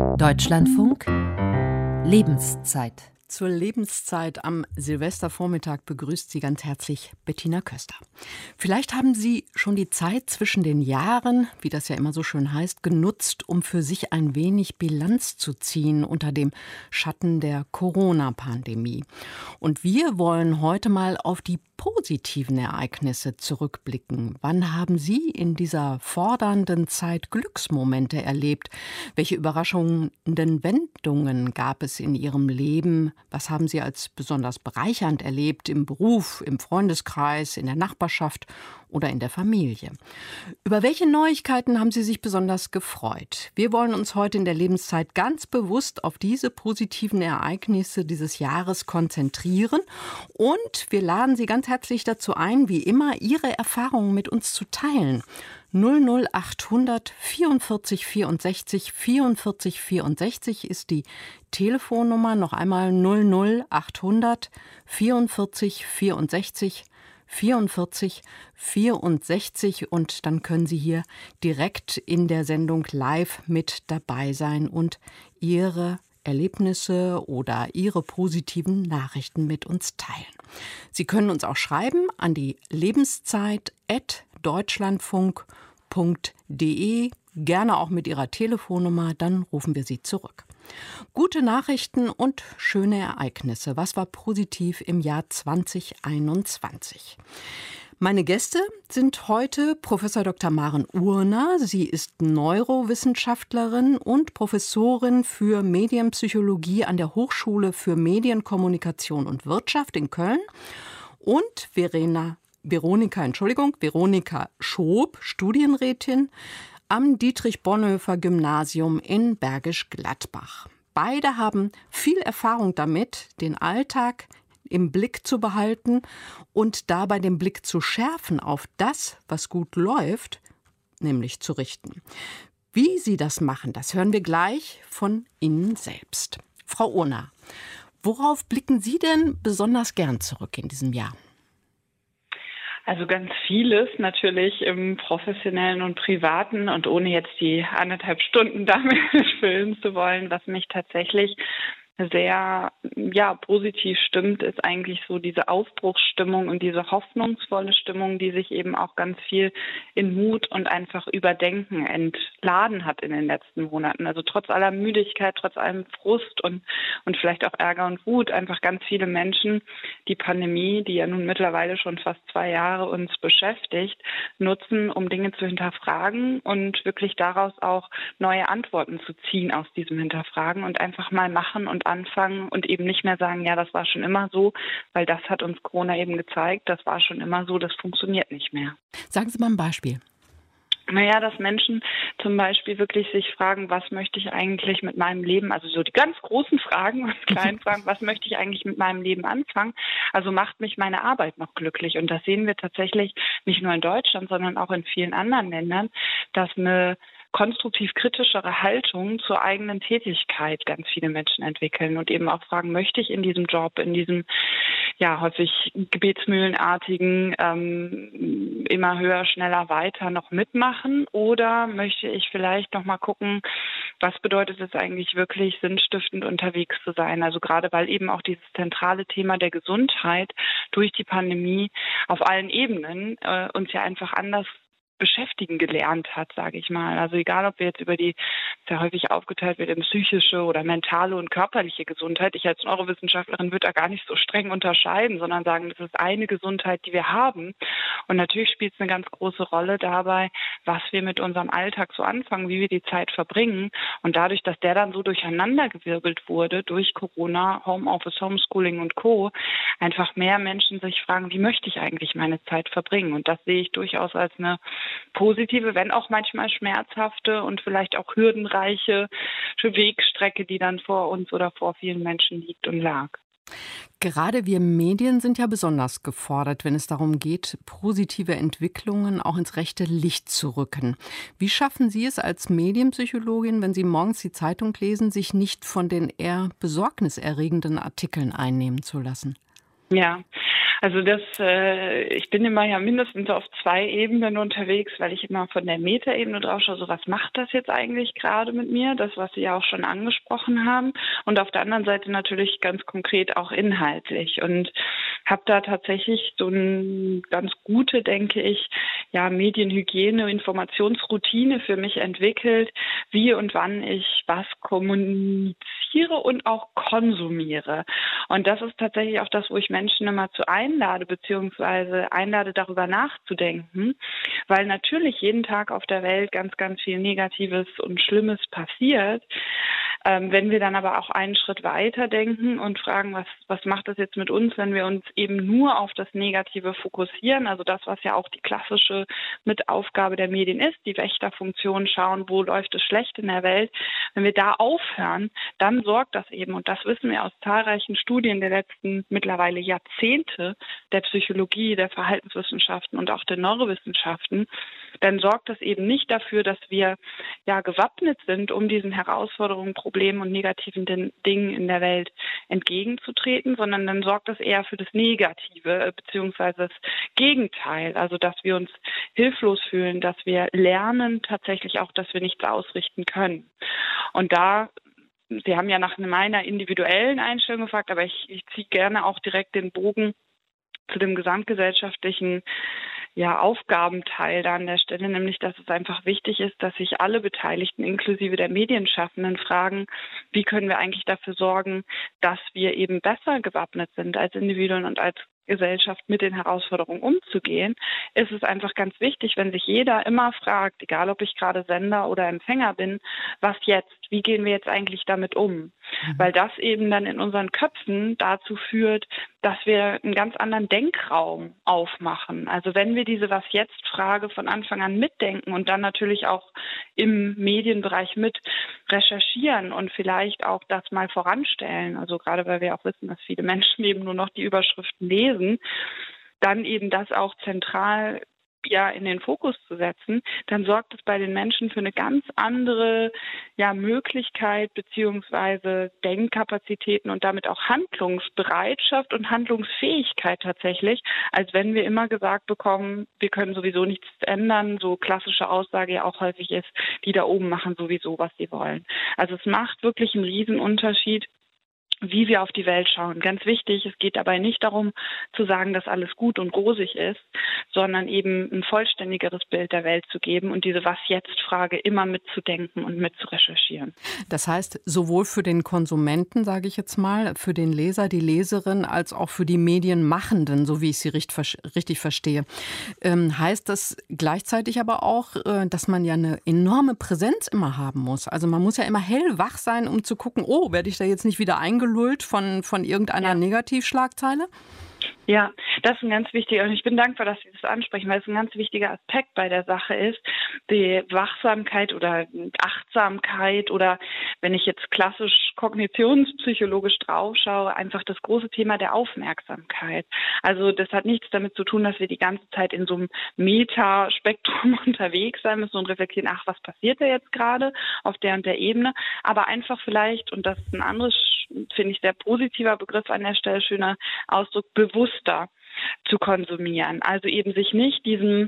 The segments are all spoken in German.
Deutschlandfunk Lebenszeit. Zur Lebenszeit am Silvestervormittag begrüßt Sie ganz herzlich Bettina Köster. Vielleicht haben Sie schon die Zeit zwischen den Jahren, wie das ja immer so schön heißt, genutzt, um für sich ein wenig Bilanz zu ziehen unter dem Schatten der Corona-Pandemie. Und wir wollen heute mal auf die positiven Ereignisse zurückblicken. Wann haben Sie in dieser fordernden Zeit Glücksmomente erlebt? Welche überraschenden Wendungen gab es in Ihrem Leben? Was haben Sie als besonders bereichernd erlebt im Beruf, im Freundeskreis, in der Nachbarschaft oder in der Familie? Über welche Neuigkeiten haben Sie sich besonders gefreut? Wir wollen uns heute in der Lebenszeit ganz bewusst auf diese positiven Ereignisse dieses Jahres konzentrieren und wir laden Sie ganz herzlich dazu ein, wie immer Ihre Erfahrungen mit uns zu teilen. 00800 44 64 44 64 ist die Telefonnummer. Noch einmal 00800 44 64 44 64 und dann können Sie hier direkt in der Sendung live mit dabei sein und Ihre Erlebnisse oder Ihre positiven Nachrichten mit uns teilen. Sie können uns auch schreiben an die lebenszeit@deutschlandfunk.de, gerne auch mit Ihrer Telefonnummer, dann rufen wir Sie zurück. Gute Nachrichten und schöne Ereignisse. Was war positiv im Jahr 2021? Meine Gäste sind heute Professor Dr. Maren Urner. Sie ist Neurowissenschaftlerin und Professorin für Medienpsychologie an der Hochschule für Medienkommunikation und Wirtschaft in Köln. Und Veronika Schob, Studienrätin am Dietrich-Bonhoeffer-Gymnasium in Bergisch Gladbach. Beide haben viel Erfahrung damit, den Alltag im Blick zu behalten und dabei den Blick zu schärfen auf das, was gut läuft, nämlich zu richten. Wie Sie das machen, das hören wir gleich von Ihnen selbst. Frau Urner, worauf blicken Sie denn besonders gern zurück in diesem Jahr? Also ganz vieles natürlich im Professionellen und Privaten und ohne jetzt die 1,5 Stunden damit füllen zu wollen, was mich tatsächlich sehr positiv stimmt, ist eigentlich so diese Aufbruchsstimmung und diese hoffnungsvolle Stimmung, die sich eben auch ganz viel in Mut und einfach Überdenken entladen hat in den letzten Monaten. Also trotz aller Müdigkeit, trotz allem Frust und vielleicht auch Ärger und Wut, einfach ganz viele Menschen die Pandemie, die ja nun mittlerweile schon fast 2 Jahre uns beschäftigt, nutzen, um Dinge zu hinterfragen und wirklich daraus auch neue Antworten zu ziehen aus diesem Hinterfragen und einfach mal machen und anfangen und eben nicht mehr sagen, ja, das war schon immer so, weil das hat uns Corona eben gezeigt, das war schon immer so, das funktioniert nicht mehr. Sagen Sie mal ein Beispiel. Naja, dass Menschen zum Beispiel wirklich sich fragen, was möchte ich eigentlich mit meinem Leben, also so die ganz großen Fragen und kleinen Fragen, was möchte ich eigentlich mit meinem Leben anfangen? Also macht mich meine Arbeit noch glücklich? Und das sehen wir tatsächlich nicht nur in Deutschland, sondern auch in vielen anderen Ländern, dass eine konstruktiv kritischere Haltung zur eigenen Tätigkeit ganz viele Menschen entwickeln und eben auch fragen, möchte ich in diesem Job, in diesem häufig gebetsmühlenartigen immer höher, schneller, weiter noch mitmachen oder möchte ich vielleicht noch mal gucken, was bedeutet es eigentlich wirklich sinnstiftend unterwegs zu sein? Also gerade weil eben auch dieses zentrale Thema der Gesundheit durch die Pandemie auf allen Ebenen uns ja einfach anders beschäftigen gelernt hat, sage ich mal. Also egal, ob wir jetzt über die, sehr häufig aufgeteilt wird in psychische oder mentale und körperliche Gesundheit. Ich als Neurowissenschaftlerin würde da gar nicht so streng unterscheiden, sondern sagen, das ist eine Gesundheit, die wir haben. Und natürlich spielt es eine ganz große Rolle dabei, was wir mit unserem Alltag so anfangen, wie wir die Zeit verbringen. Und dadurch, dass der dann so durcheinandergewirbelt wurde durch Corona, Homeoffice, Homeschooling und Co., einfach mehr Menschen sich fragen, wie möchte ich eigentlich meine Zeit verbringen? Und das sehe ich durchaus als eine positive, wenn auch manchmal schmerzhafte und vielleicht auch hürdenreiche Wegstrecke, die dann vor uns oder vor vielen Menschen liegt und lag. Gerade wir Medien sind ja besonders gefordert, wenn es darum geht, positive Entwicklungen auch ins rechte Licht zu rücken. Wie schaffen Sie es als Medienpsychologin, wenn Sie morgens die Zeitung lesen, sich nicht von den eher besorgniserregenden Artikeln einnehmen zu lassen? Ja, Ich bin immer ja mindestens auf 2 Ebenen unterwegs, weil ich immer von der Metaebene drauf schaue, so was macht das jetzt eigentlich gerade mit mir, das, was Sie ja auch schon angesprochen haben. Und auf der anderen Seite natürlich ganz konkret auch inhaltlich. Und habe da tatsächlich so eine ganz gute, denke ich, ja, Medienhygiene, Informationsroutine für mich entwickelt, wie und wann ich was kommuniziere und auch konsumiere. Und das ist tatsächlich auch das, wo ich Menschen immer zu einlade, beziehungsweise einlade, darüber nachzudenken, weil natürlich jeden Tag auf der Welt ganz, ganz viel Negatives und Schlimmes passiert. Wenn wir dann aber auch einen Schritt weiter denken und fragen, was macht das jetzt mit uns, wenn wir uns eben nur auf das Negative fokussieren, also das, was ja auch die klassische Mitaufgabe der Medien ist, die Wächterfunktion, schauen, wo läuft es schlecht in der Welt. Wenn wir da aufhören, dann sorgt das eben, und das wissen wir aus zahlreichen Studien der letzten mittlerweile Jahrzehnte der Psychologie, der Verhaltenswissenschaften und auch der Neurowissenschaften, dann sorgt das eben nicht dafür, dass wir ja gewappnet sind, um diesen Herausforderungen, Problemen und negativen Dingen in der Welt entgegenzutreten, sondern dann sorgt das eher für das Negative, beziehungsweise das Gegenteil, also dass wir uns hilflos fühlen, dass wir lernen tatsächlich auch, dass wir nichts ausrichten können. Und da, Sie haben ja nach meiner individuellen Einstellung gefragt, aber ich ziehe gerne auch direkt den Bogen zu dem gesamtgesellschaftlichen Aufgabenteil da an der Stelle, nämlich, dass es einfach wichtig ist, dass sich alle Beteiligten inklusive der Medienschaffenden fragen, wie können wir eigentlich dafür sorgen, dass wir eben besser gewappnet sind als Individuen und als Gesellschaft mit den Herausforderungen umzugehen, ist es einfach ganz wichtig, wenn sich jeder immer fragt, egal ob ich gerade Sender oder Empfänger bin, was jetzt? Wie gehen wir jetzt eigentlich damit um? Weil das eben dann in unseren Köpfen dazu führt, dass wir einen ganz anderen Denkraum aufmachen. Also wenn wir diese Was-jetzt-Frage von Anfang an mitdenken und dann natürlich auch im Medienbereich mit recherchieren und vielleicht auch das mal voranstellen, also gerade weil wir auch wissen, dass viele Menschen eben nur noch die Überschriften lesen, dann eben das auch zentral in den Fokus zu setzen, dann sorgt es bei den Menschen für eine ganz andere Möglichkeit beziehungsweise Denkkapazitäten und damit auch Handlungsbereitschaft und Handlungsfähigkeit tatsächlich, als wenn wir immer gesagt bekommen, wir können sowieso nichts ändern, so klassische Aussage ja auch häufig ist, die da oben machen sowieso, was sie wollen. Also es macht wirklich einen Riesenunterschied, wie wir auf die Welt schauen. Ganz wichtig, es geht dabei nicht darum zu sagen, dass alles gut und rosig ist, sondern eben ein vollständigeres Bild der Welt zu geben und diese Was-jetzt-Frage immer mitzudenken und mitzurecherchieren. Das heißt, sowohl für den Konsumenten, sage ich jetzt mal, für den Leser, die Leserin, als auch für die Medienmachenden, so wie ich sie richtig verstehe. Heißt das gleichzeitig aber auch, dass man ja eine enorme Präsenz immer haben muss? Also man muss ja immer hellwach sein, um zu gucken, werde ich da jetzt nicht wieder eingelullt von irgendeiner Negativschlagzeile? Ja, das ist ein ganz wichtiger, und ich bin dankbar, dass Sie das ansprechen, weil es ein ganz wichtiger Aspekt bei der Sache ist, die Wachsamkeit oder Achtsamkeit oder wenn ich jetzt klassisch kognitionspsychologisch draufschaue, einfach das große Thema der Aufmerksamkeit. Also das hat nichts damit zu tun, dass wir die ganze Zeit in so einem Metaspektrum unterwegs sein müssen und reflektieren, was passiert da jetzt gerade auf der und der Ebene, aber einfach vielleicht, und das ist ein anderes, finde ich, sehr positiver Begriff an der Stelle, schöner Ausdruck, bewusster zu konsumieren. Also eben sich nicht diesem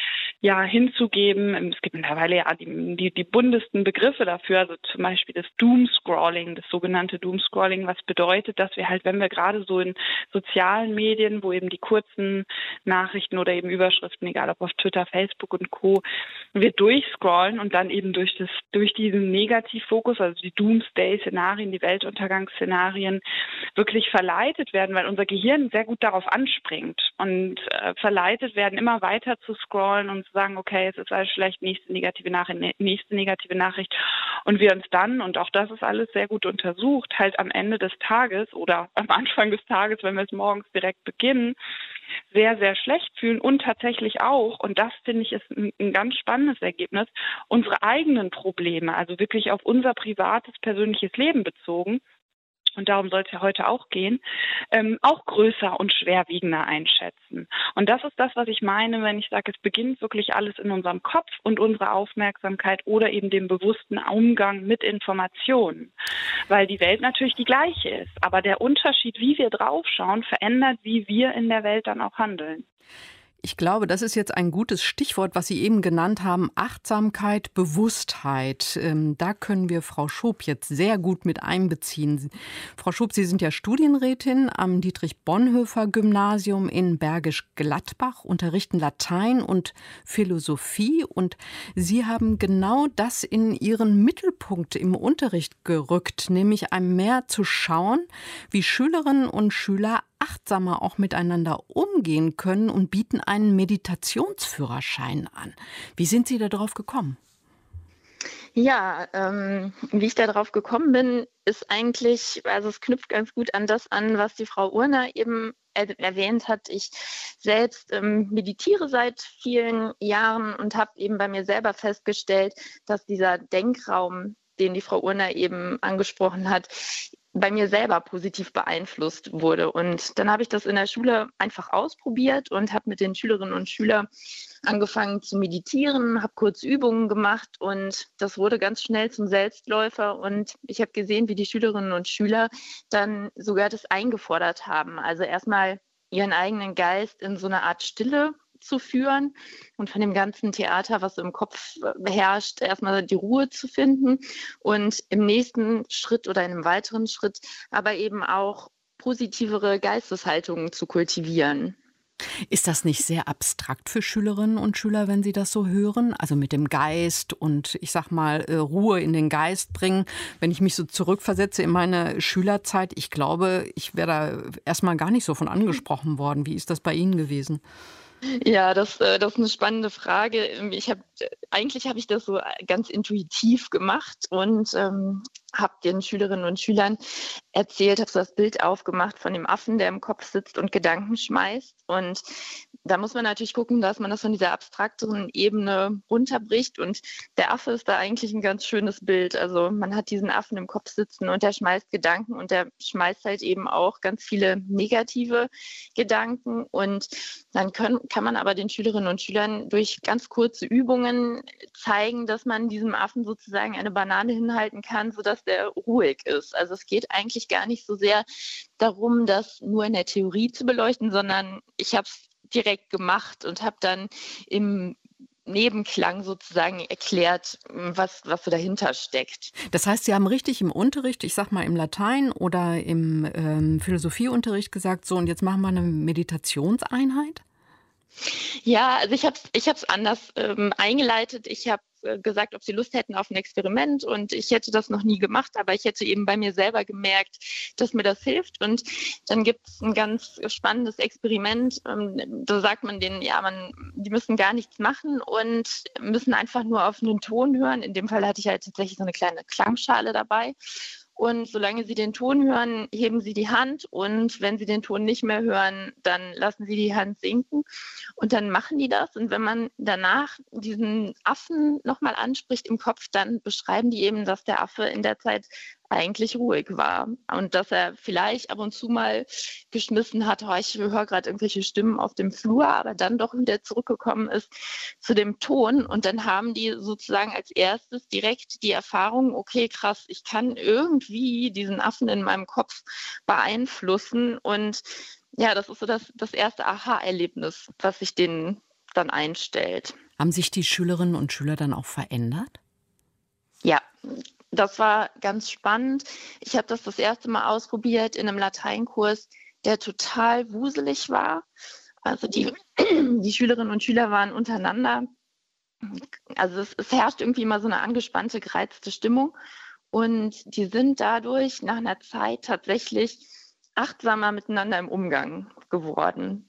hinzugeben. Es gibt mittlerweile die buntesten Begriffe dafür, also zum Beispiel das Doomscrolling, das sogenannte Doomscrolling, was bedeutet, dass wir halt, wenn wir gerade so in sozialen Medien, wo eben die kurzen Nachrichten oder eben Überschriften, egal ob auf Twitter, Facebook und Co., wir durchscrollen und dann eben durch diesen Negativfokus, also die Doomsday-Szenarien, die Weltuntergangsszenarien, wirklich verleitet werden, weil unser Gehirn sehr gut darauf anspringt und verleitet werden, immer weiter zu scrollen und zu sagen, okay, es ist alles schlecht, nächste negative Nachricht. Und wir uns dann, und auch das ist alles sehr gut untersucht, halt am Ende des Tages oder am Anfang des Tages, wenn wir es morgens direkt beginnen, sehr, sehr schlecht fühlen und tatsächlich auch, und das finde ich ist ein ganz spannendes Ergebnis, unsere eigenen Probleme, also wirklich auf unser privates, persönliches Leben bezogen, und darum soll es ja heute auch gehen, auch größer und schwerwiegender einschätzen. Und das ist das, was ich meine, wenn ich sage, es beginnt wirklich alles in unserem Kopf und unserer Aufmerksamkeit oder eben dem bewussten Umgang mit Informationen. Weil die Welt natürlich die gleiche ist, aber der Unterschied, wie wir draufschauen, verändert, wie wir in der Welt dann auch handeln. Ich glaube, das ist jetzt ein gutes Stichwort, was Sie eben genannt haben. Achtsamkeit, Bewusstheit. Da können wir Frau Schoop jetzt sehr gut mit einbeziehen. Frau Schoop, Sie sind ja Studienrätin am Dietrich-Bonhoeffer-Gymnasium in Bergisch Gladbach, unterrichten Latein und Philosophie. Und Sie haben genau das in Ihren Mittelpunkt im Unterricht gerückt, nämlich einem mehr zu schauen, wie Schülerinnen und Schüler achtsamer auch miteinander umgehen können und bieten einen Meditationsführerschein an. Wie sind Sie darauf gekommen? Ja, wie ich darauf gekommen bin, ist eigentlich, also es knüpft ganz gut an das an, was die Frau Urner eben erwähnt hat. Ich selbst meditiere seit vielen Jahren und habe eben bei mir selber festgestellt, dass dieser Denkraum, den die Frau Urner eben angesprochen hat, bei mir selber positiv beeinflusst wurde. Und dann habe ich das in der Schule einfach ausprobiert und habe mit den Schülerinnen und Schülern angefangen zu meditieren, habe kurz Übungen gemacht und das wurde ganz schnell zum Selbstläufer. Und ich habe gesehen, wie die Schülerinnen und Schüler dann sogar das eingefordert haben. Also erstmal ihren eigenen Geist in so eine Art Stille zu führen und von dem ganzen Theater, was im Kopf herrscht, erstmal die Ruhe zu finden und im nächsten Schritt oder in einem weiteren Schritt aber eben auch positivere Geisteshaltungen zu kultivieren. Ist das nicht sehr abstrakt für Schülerinnen und Schüler, wenn sie das so hören? Also mit dem Geist und ich sag mal Ruhe in den Geist bringen. Wenn ich mich so zurückversetze in meine Schülerzeit, ich glaube, ich wäre da erstmal gar nicht so von angesprochen worden. Wie ist das bei Ihnen gewesen? Ja, das ist eine spannende Frage. Eigentlich habe ich das so ganz intuitiv gemacht und habe den Schülerinnen und Schülern erzählt, habe so das Bild aufgemacht von dem Affen, der im Kopf sitzt und Gedanken schmeißt. Und da muss man natürlich gucken, dass man das von dieser abstrakteren Ebene runterbricht. Und der Affe ist da eigentlich ein ganz schönes Bild. Also man hat diesen Affen im Kopf sitzen und der schmeißt Gedanken und der schmeißt halt eben auch ganz viele negative Gedanken. Und dann kann man aber den Schülerinnen und Schülern durch ganz kurze Übungen zeigen, dass man diesem Affen sozusagen eine Banane hinhalten kann, sodass der ruhig ist. Also es geht eigentlich gar nicht so sehr darum, das nur in der Theorie zu beleuchten, sondern ich habe es direkt gemacht und habe dann im Nebenklang sozusagen erklärt, was so dahinter steckt. Das heißt, Sie haben richtig im Unterricht, ich sag mal im Latein oder im Philosophieunterricht gesagt, so und jetzt machen wir eine Meditationseinheit? Ja, also ich hab's anders eingeleitet. Ich habe gesagt, ob sie Lust hätten auf ein Experiment und ich hätte das noch nie gemacht, aber ich hätte eben bei mir selber gemerkt, dass mir das hilft und dann gibt es ein ganz spannendes Experiment, da sagt man denen, ja, die müssen gar nichts machen und müssen einfach nur auf einen Ton hören. In dem Fall hatte ich halt tatsächlich so eine kleine Klangschale dabei. Und solange Sie den Ton hören, heben Sie die Hand und wenn Sie den Ton nicht mehr hören, dann lassen Sie die Hand sinken und dann machen die das. Und wenn man danach diesen Affen nochmal anspricht im Kopf, dann beschreiben die eben, dass der Affe in der Zeit eigentlich ruhig war und dass er vielleicht ab und zu mal geschmissen hat, oh, ich höre gerade irgendwelche Stimmen auf dem Flur, aber dann doch wieder zurückgekommen ist zu dem Ton und dann haben die sozusagen als erstes direkt die Erfahrung, okay, krass, ich kann irgendwie diesen Affen in meinem Kopf beeinflussen und ja, das ist so das erste Aha-Erlebnis, was sich denen dann einstellt. Haben sich die Schülerinnen und Schüler dann auch verändert? Ja, das war ganz spannend. Ich habe das erste Mal ausprobiert in einem Lateinkurs, der total wuselig war. Also die Schülerinnen und Schüler waren untereinander. Also es herrscht irgendwie immer so eine angespannte, gereizte Stimmung. Und die sind dadurch nach einer Zeit tatsächlich achtsamer miteinander im Umgang geworden.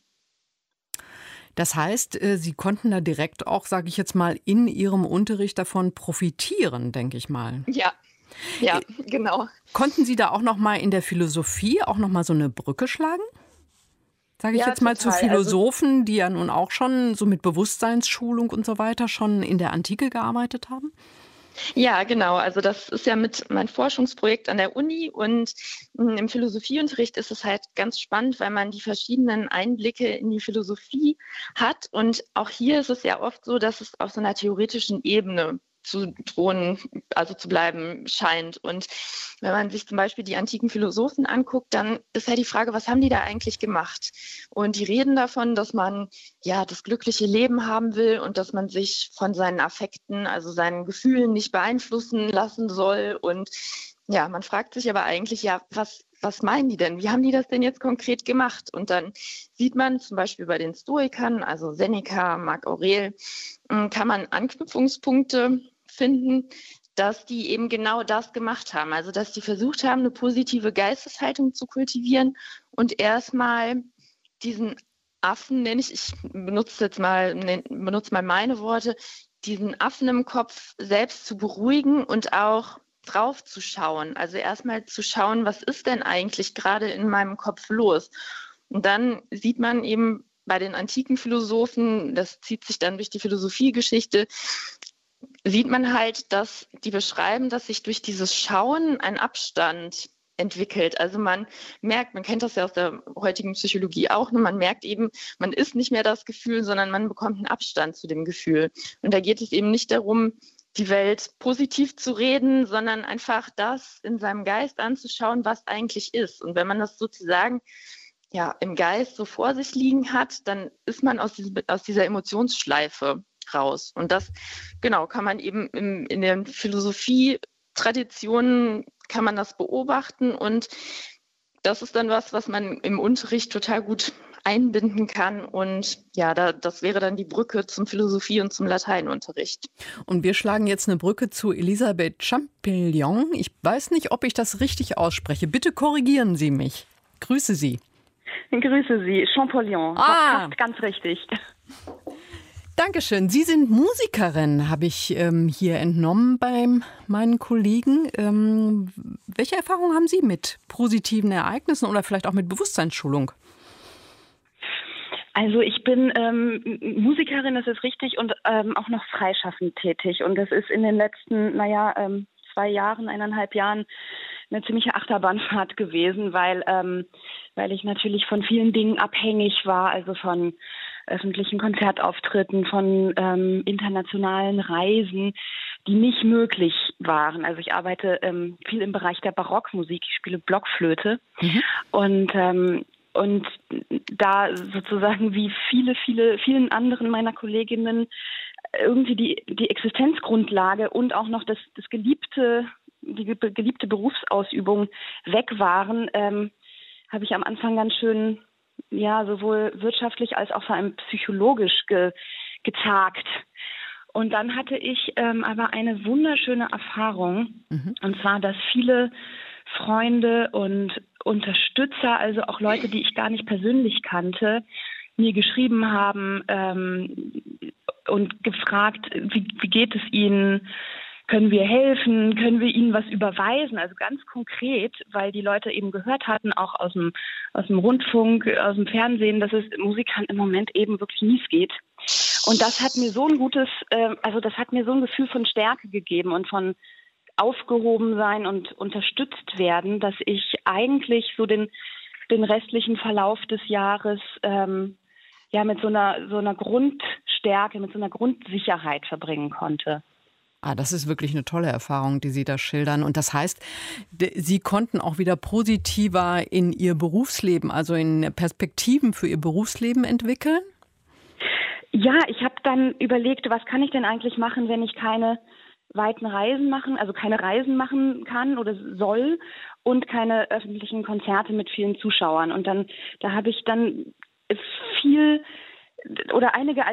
Das heißt, Sie konnten da direkt auch, sage ich jetzt mal, in Ihrem Unterricht davon profitieren, denke ich mal. Ja, genau. Konnten Sie da auch noch mal in der Philosophie auch noch mal so eine Brücke schlagen? Sage ich Ja, jetzt mal total. zu Philosophen, die ja nun auch schon so mit Bewusstseinsschulung und so weiter schon in der Antike gearbeitet haben? Ja, genau. Also das ist ja mit mein Forschungsprojekt an der Uni und im Philosophieunterricht ist es halt ganz spannend, weil man die verschiedenen Einblicke in die Philosophie hat. Und auch hier ist es ja oft so, dass es auf so einer theoretischen Ebene zu drohen, also zu bleiben scheint. Und wenn man sich zum Beispiel die antiken Philosophen anguckt, dann ist ja die Frage, was haben die da eigentlich gemacht? Und die reden davon, dass man ja das glückliche Leben haben will und dass man sich von seinen Affekten, also seinen Gefühlen nicht beeinflussen lassen soll. Und ja, man fragt sich aber eigentlich, ja, was meinen die denn? Wie haben die das denn jetzt konkret gemacht? Und dann sieht man zum Beispiel bei den Stoikern, also Seneca, Marc Aurel, kann man Anknüpfungspunkte finden, dass die eben genau das gemacht haben. Also, dass die versucht haben, eine positive Geisteshaltung zu kultivieren und erstmal diesen Affen, ich benutze mal meine Worte, diesen Affen im Kopf selbst zu beruhigen und auch drauf zu schauen. Also erstmal zu schauen, was ist denn eigentlich gerade in meinem Kopf los? Und dann sieht man eben bei den antiken Philosophen, das zieht sich dann durch die Philosophiegeschichte, sieht man halt, dass die beschreiben, dass sich durch dieses Schauen ein Abstand entwickelt. Also man merkt, man kennt das ja aus der heutigen Psychologie auch, man merkt eben, man ist nicht mehr das Gefühl, sondern man bekommt einen Abstand zu dem Gefühl. Und da geht es eben nicht darum, die Welt positiv zu reden, sondern einfach das in seinem Geist anzuschauen, was eigentlich ist. Und wenn man das sozusagen ja im Geist so vor sich liegen hat, dann ist man aus dieser Emotionsschleife raus. Und das, genau, kann man eben in den Philosophie-Traditionen kann man das beobachten und das ist dann was man im Unterricht total gut einbinden kann und ja, das wäre dann die Brücke zum Philosophie- und zum Lateinunterricht. Und wir schlagen jetzt eine Brücke zu Elisabeth Champollion. Ich weiß nicht, ob ich das richtig ausspreche. Bitte korrigieren Sie mich. Grüße Sie. Grüße Sie, Champollion. Fast ganz richtig. Dankeschön. Sie sind Musikerin, habe ich hier entnommen bei meinen Kollegen. Welche Erfahrungen haben Sie mit positiven Ereignissen oder vielleicht auch mit Bewusstseinsschulung? Also ich bin Musikerin, das ist richtig, und auch noch freischaffend tätig. Und das ist in den letzten, 2 Jahren, 1,5 Jahren eine ziemliche Achterbahnfahrt gewesen, weil ich natürlich von vielen Dingen abhängig war, also von öffentlichen Konzertauftritten, von internationalen Reisen, die nicht möglich waren. Also ich arbeite viel im Bereich der Barockmusik, ich spiele Blockflöte und da sozusagen wie vielen anderen meiner Kolleginnen irgendwie die Existenzgrundlage und auch noch die geliebte Berufsausübung weg waren, habe ich am Anfang ganz schön, ja, sowohl wirtschaftlich als auch vor allem psychologisch gezagt. Und dann hatte ich aber eine wunderschöne Erfahrung, und zwar, dass viele Freunde und Unterstützer, also auch Leute, die ich gar nicht persönlich kannte, mir geschrieben haben und gefragt, wie geht es Ihnen? Können wir helfen? Können wir Ihnen was überweisen? Also ganz konkret, weil die Leute eben gehört hatten, auch aus dem Rundfunk, aus dem Fernsehen, dass es Musikern im Moment eben wirklich mies geht. Und das hat mir so ein Gefühl von Stärke gegeben und von aufgehoben sein und unterstützt werden, dass ich eigentlich so den restlichen Verlauf des Jahres mit so einer Grundstärke, mit so einer Grundsicherheit verbringen konnte. Das ist wirklich eine tolle Erfahrung, die Sie da schildern. Und das heißt, Sie konnten auch wieder positiver in Ihr Berufsleben, also in Perspektiven für Ihr Berufsleben entwickeln? Ja, ich habe dann überlegt, was kann ich denn eigentlich machen, wenn ich keine weiten Reisen machen, also keine Reisen machen kann oder soll und keine öffentlichen Konzerte mit vielen Zuschauern. Und da habe ich dann einige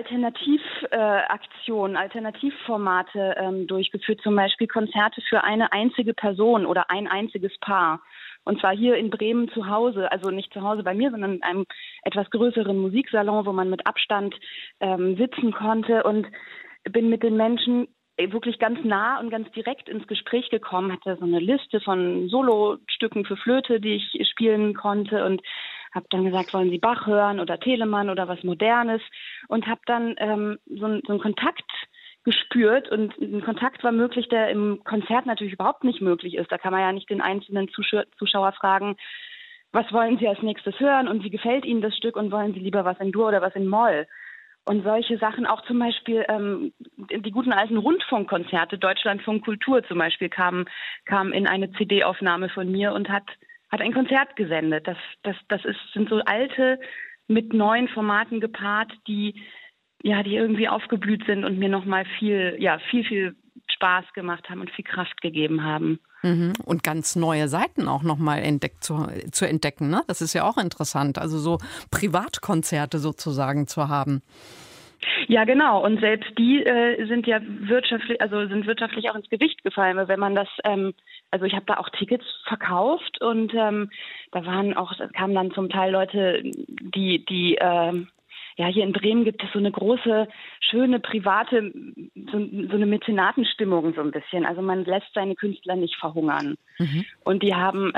Alternativformate durchgeführt, zum Beispiel Konzerte für eine einzige Person oder ein einziges Paar. Und zwar hier in Bremen zu Hause, also nicht zu Hause bei mir, sondern in einem etwas größeren Musiksalon, wo man mit Abstand sitzen konnte, und bin mit den Menschen wirklich ganz nah und ganz direkt ins Gespräch gekommen, hatte so eine Liste von Solostücken für Flöte, die ich spielen konnte, und habe dann gesagt, wollen Sie Bach hören oder Telemann oder was Modernes, und habe dann so einen Kontakt gespürt und ein Kontakt war möglich, der im Konzert natürlich überhaupt nicht möglich ist. Da kann man ja nicht den einzelnen Zuschauer fragen, was wollen Sie als nächstes hören und wie gefällt Ihnen das Stück und wollen Sie lieber was in Dur oder was in Moll? Und solche Sachen, auch zum Beispiel die guten alten Rundfunkkonzerte, Deutschlandfunk Kultur zum Beispiel, kam in eine CD-Aufnahme von mir und hat ein Konzert gesendet. Sind so alte, mit neuen Formaten gepaart, die irgendwie aufgeblüht sind und mir nochmal viel Spaß gemacht haben und viel Kraft gegeben haben. Und ganz neue Seiten auch nochmal zu entdecken, ne? Das ist ja auch interessant, also so Privatkonzerte sozusagen zu haben. Ja, genau. Und selbst die sind ja wirtschaftlich auch ins Gewicht gefallen, weil wenn man das, ich habe da auch Tickets verkauft und es kamen dann zum Teil Leute, die hier in Bremen gibt es so eine große, schöne, private, so eine Mäzenatenstimmung so ein bisschen. Also man lässt seine Künstler nicht verhungern. Und die haben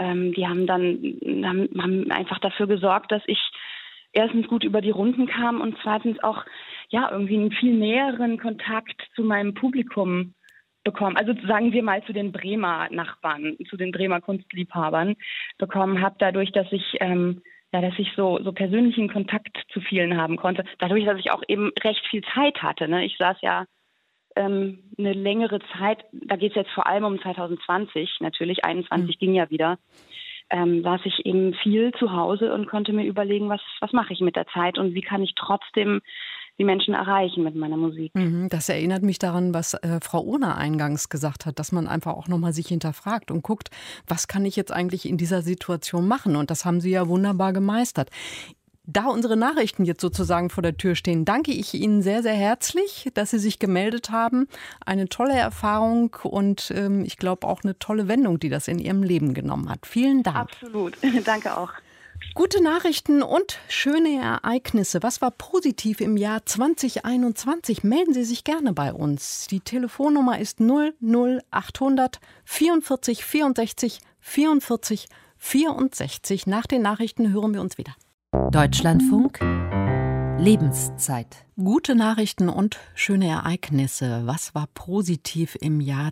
einfach dafür gesorgt, dass ich erstens gut über die Runden kam und zweitens auch irgendwie einen viel näheren Kontakt zu meinem Publikum bekommen. Also sagen wir mal zu den Bremer Nachbarn, zu den Bremer Kunstliebhabern bekommen habe, dadurch, dass ich so persönlichen Kontakt zu vielen haben konnte. Dadurch, dass ich auch eben recht viel Zeit hatte. Ne? Ich saß ja eine längere Zeit, da geht es jetzt vor allem um 2020 natürlich, 21 ging ja wieder, saß ich eben viel zu Hause und konnte mir überlegen, was mache ich mit der Zeit und wie kann ich trotzdem die Menschen erreichen mit meiner Musik. Das erinnert mich daran, was Frau Ohner eingangs gesagt hat, dass man einfach auch nochmal sich hinterfragt und guckt, was kann ich jetzt eigentlich in dieser Situation machen? Und das haben Sie ja wunderbar gemeistert. Da unsere Nachrichten jetzt sozusagen vor der Tür stehen, danke ich Ihnen sehr, sehr herzlich, dass Sie sich gemeldet haben. Eine tolle Erfahrung und ich glaube auch eine tolle Wendung, die das in Ihrem Leben genommen hat. Vielen Dank. Absolut. Danke auch. Gute Nachrichten und schöne Ereignisse. Was war positiv im Jahr 2021? Melden Sie sich gerne bei uns. Die Telefonnummer ist 00800 44 64 44 64. Nach den Nachrichten hören wir uns wieder. Deutschlandfunk Lebenszeit. Gute Nachrichten und schöne Ereignisse. Was war positiv im Jahr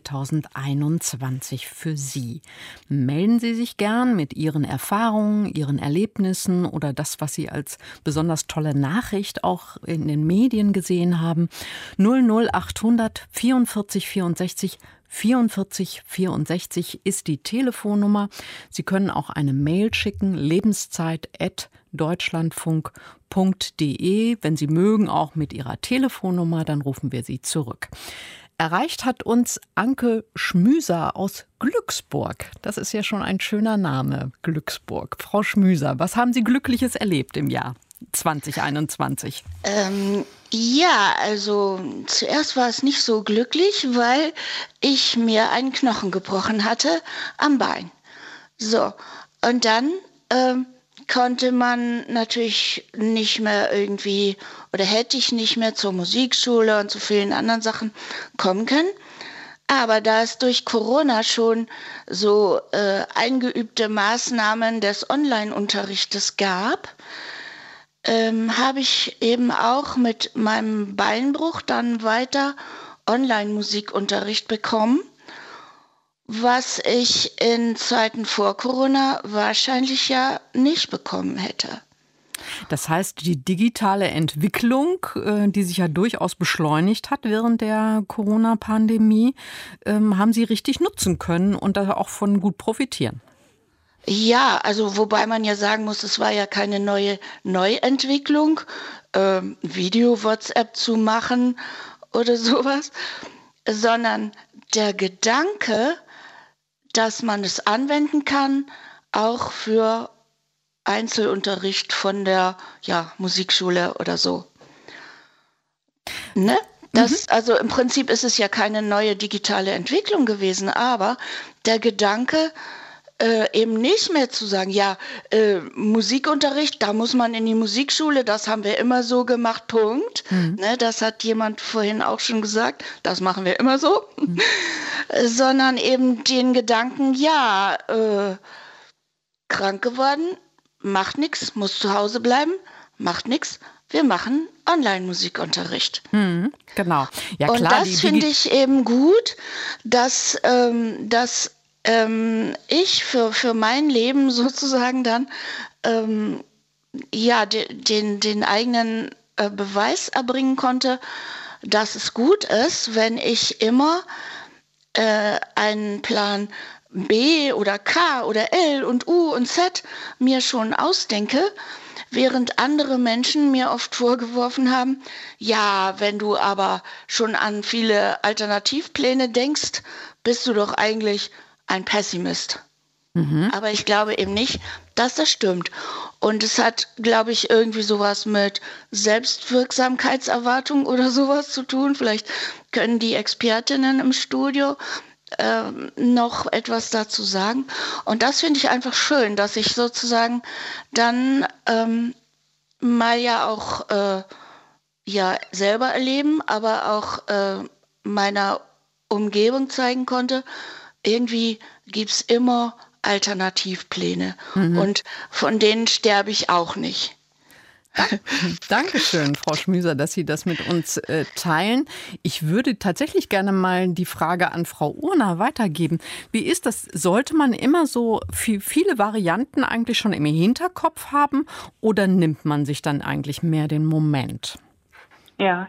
2021 für Sie? Melden Sie sich gern mit Ihren Erfahrungen, Ihren Erlebnissen oder das, was Sie als besonders tolle Nachricht auch in den Medien gesehen haben. 00800 44 64 44 64 ist die Telefonnummer. Sie können auch eine Mail schicken, lebenszeit@deutschlandfunk.de. Wenn Sie mögen, auch mit Ihrer Telefonnummer, dann rufen wir Sie zurück. Erreicht hat uns Anke Schmüser aus Glücksburg. Das ist ja schon ein schöner Name, Glücksburg. Frau Schmüser, was haben Sie Glückliches erlebt im Jahr 2021? Also zuerst war es nicht so glücklich, weil ich mir einen Knochen gebrochen hatte am Bein. So, und dann konnte man natürlich nicht mehr irgendwie oder hätte ich nicht mehr zur Musikschule und zu vielen anderen Sachen kommen können. Aber da es durch Corona schon so eingeübte Maßnahmen des Online-Unterrichtes gab, habe ich eben auch mit meinem Beinbruch dann weiter Online-Musikunterricht bekommen, was ich in Zeiten vor Corona wahrscheinlich ja nicht bekommen hätte. Das heißt, die digitale Entwicklung, die sich ja durchaus beschleunigt hat während der Corona-Pandemie, haben Sie richtig nutzen können und da auch von gut profitieren. Ja, also wobei man ja sagen muss, es war ja keine neue Neuentwicklung, Video-WhatsApp zu machen oder sowas, sondern der Gedanke, dass man es anwenden kann, auch für Einzelunterricht von der Musikschule oder so. Ne? Also im Prinzip ist es ja keine neue digitale Entwicklung gewesen, aber der Gedanke, eben nicht mehr zu sagen, Musikunterricht, da muss man in die Musikschule, das haben wir immer so gemacht, Punkt. Ne, das hat jemand vorhin auch schon gesagt, das machen wir immer so. Sondern eben den Gedanken, krank geworden, macht nichts, muss zu Hause bleiben, macht nichts, wir machen Online-Musikunterricht. Genau. Ja, und klar, das finde ich eben gut, dass ich für mein Leben sozusagen dann den eigenen Beweis erbringen konnte, dass es gut ist, wenn ich immer einen Plan B oder K oder L und U und Z mir schon ausdenke, während andere Menschen mir oft vorgeworfen haben, ja, wenn du aber schon an viele Alternativpläne denkst, bist du doch eigentlich ein Pessimist. Aber ich glaube eben nicht, dass das stimmt. Und es hat, glaube ich, irgendwie sowas mit Selbstwirksamkeitserwartung oder sowas zu tun. Vielleicht können die Expertinnen im Studio noch etwas dazu sagen. Und das finde ich einfach schön, dass ich sozusagen dann mal ja auch selber erleben, aber auch meiner Umgebung zeigen konnte, irgendwie gibt es immer Alternativpläne. Und von denen sterbe ich auch nicht. Dankeschön, Frau Schmüser, dass Sie das mit uns teilen. Ich würde tatsächlich gerne mal die Frage an Frau Urner weitergeben. Wie ist das? Sollte man immer so viele Varianten eigentlich schon im Hinterkopf haben oder nimmt man sich dann eigentlich mehr den Moment? Ja,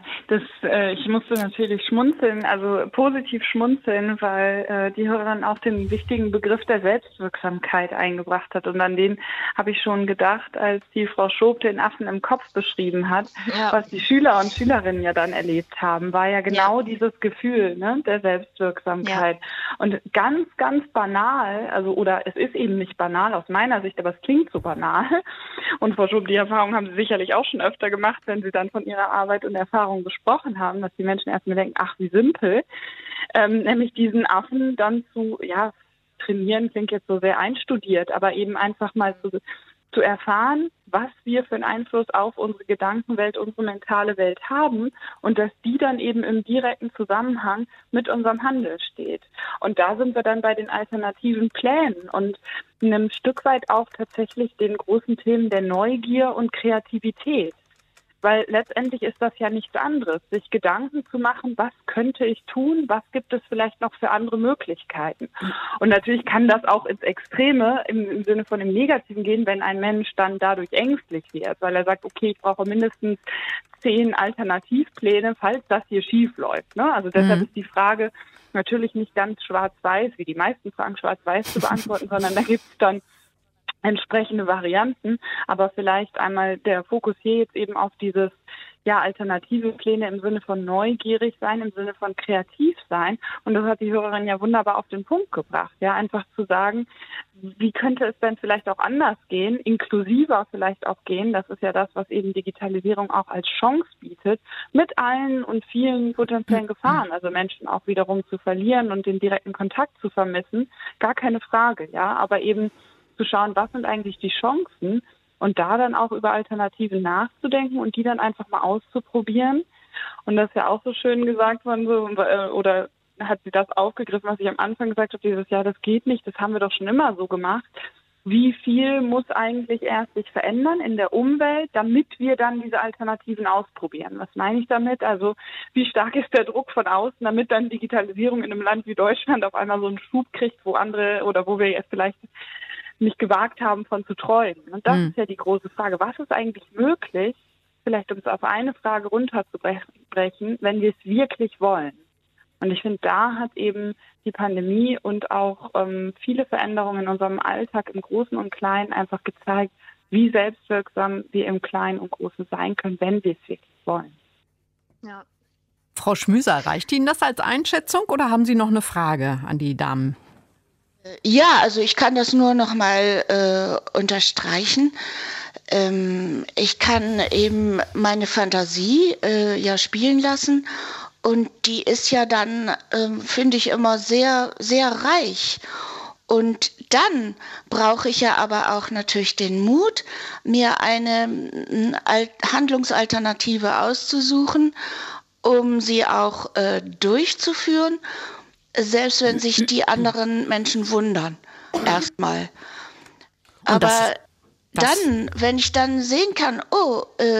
ich musste natürlich schmunzeln, also positiv schmunzeln, weil die Hörerin auch den wichtigen Begriff der Selbstwirksamkeit eingebracht hat. Und an den habe ich schon gedacht, als die Frau Schob den Affen im Kopf beschrieben hat. Ja. Was die Schüler und Schülerinnen ja dann erlebt haben, war ja genau dieses Gefühl, ne, der Selbstwirksamkeit. Ja. Und ganz, ganz banal, oder es ist eben nicht banal aus meiner Sicht, aber es klingt so banal. Und Frau Schob, die Erfahrung haben Sie sicherlich auch schon öfter gemacht, wenn Sie dann von Ihrer Arbeit und Erfahrungen gesprochen haben, dass die Menschen erstmal denken, ach, wie simpel, nämlich diesen Affen dann zu trainieren, klingt jetzt so sehr einstudiert, aber eben einfach mal zu erfahren, was wir für einen Einfluss auf unsere Gedankenwelt, unsere mentale Welt haben und dass die dann eben im direkten Zusammenhang mit unserem Handeln steht. Und da sind wir dann bei den alternativen Plänen und einem Stück weit auch tatsächlich den großen Themen der Neugier und Kreativität. Weil letztendlich ist das ja nichts anderes, sich Gedanken zu machen, was könnte ich tun, was gibt es vielleicht noch für andere Möglichkeiten. Und natürlich kann das auch ins Extreme im Sinne von dem Negativen gehen, wenn ein Mensch dann dadurch ängstlich wird, weil er sagt, okay, ich brauche mindestens 10 Alternativpläne, falls das hier schief läuft. Ne? Also deshalb ist die Frage natürlich nicht ganz schwarz-weiß, wie die meisten Fragen schwarz-weiß zu beantworten, sondern da gibt es dann entsprechende Varianten, aber vielleicht einmal der Fokus hier jetzt eben auf dieses alternative Pläne im Sinne von neugierig sein, im Sinne von kreativ sein. Und das hat die Hörerin ja wunderbar auf den Punkt gebracht. Ja, einfach zu sagen, wie könnte es denn vielleicht auch anders gehen, inklusiver vielleicht auch gehen. Das ist ja das, was eben Digitalisierung auch als Chance bietet, mit allen und vielen potenziellen Gefahren. Also Menschen auch wiederum zu verlieren und den direkten Kontakt zu vermissen. Gar keine Frage, ja, aber eben zu schauen, was sind eigentlich die Chancen und da dann auch über Alternativen nachzudenken und die dann einfach mal auszuprobieren. Und das ist ja auch so schön gesagt worden, oder hat sie das aufgegriffen, was ich am Anfang gesagt habe, dieses Jahr, das geht nicht, das haben wir doch schon immer so gemacht. Wie viel muss eigentlich erst sich verändern in der Umwelt, damit wir dann diese Alternativen ausprobieren? Was meine ich damit? Also wie stark ist der Druck von außen, damit dann Digitalisierung in einem Land wie Deutschland auf einmal so einen Schub kriegt, wo andere oder wo wir jetzt vielleicht nicht gewagt haben, von zu träumen. Und das ist ja die große Frage. Was ist eigentlich möglich, vielleicht um es auf eine Frage runterzubrechen, wenn wir es wirklich wollen? Und ich finde, da hat eben die Pandemie und auch viele Veränderungen in unserem Alltag im Großen und Kleinen einfach gezeigt, wie selbstwirksam wir im Kleinen und Großen sein können, wenn wir es wirklich wollen. Ja. Frau Schmüser, reicht Ihnen das als Einschätzung oder haben Sie noch eine Frage an die Damen? Ja, also ich kann das nur noch mal unterstreichen. Ich kann eben meine Fantasie spielen lassen und die ist ja dann, finde ich, immer sehr, sehr reich. Und dann brauche ich ja aber auch natürlich den Mut, mir eine Handlungsalternative auszusuchen, um sie auch durchzuführen. Selbst wenn sich die anderen Menschen wundern, erstmal. Aber dann, wenn ich dann sehen kann,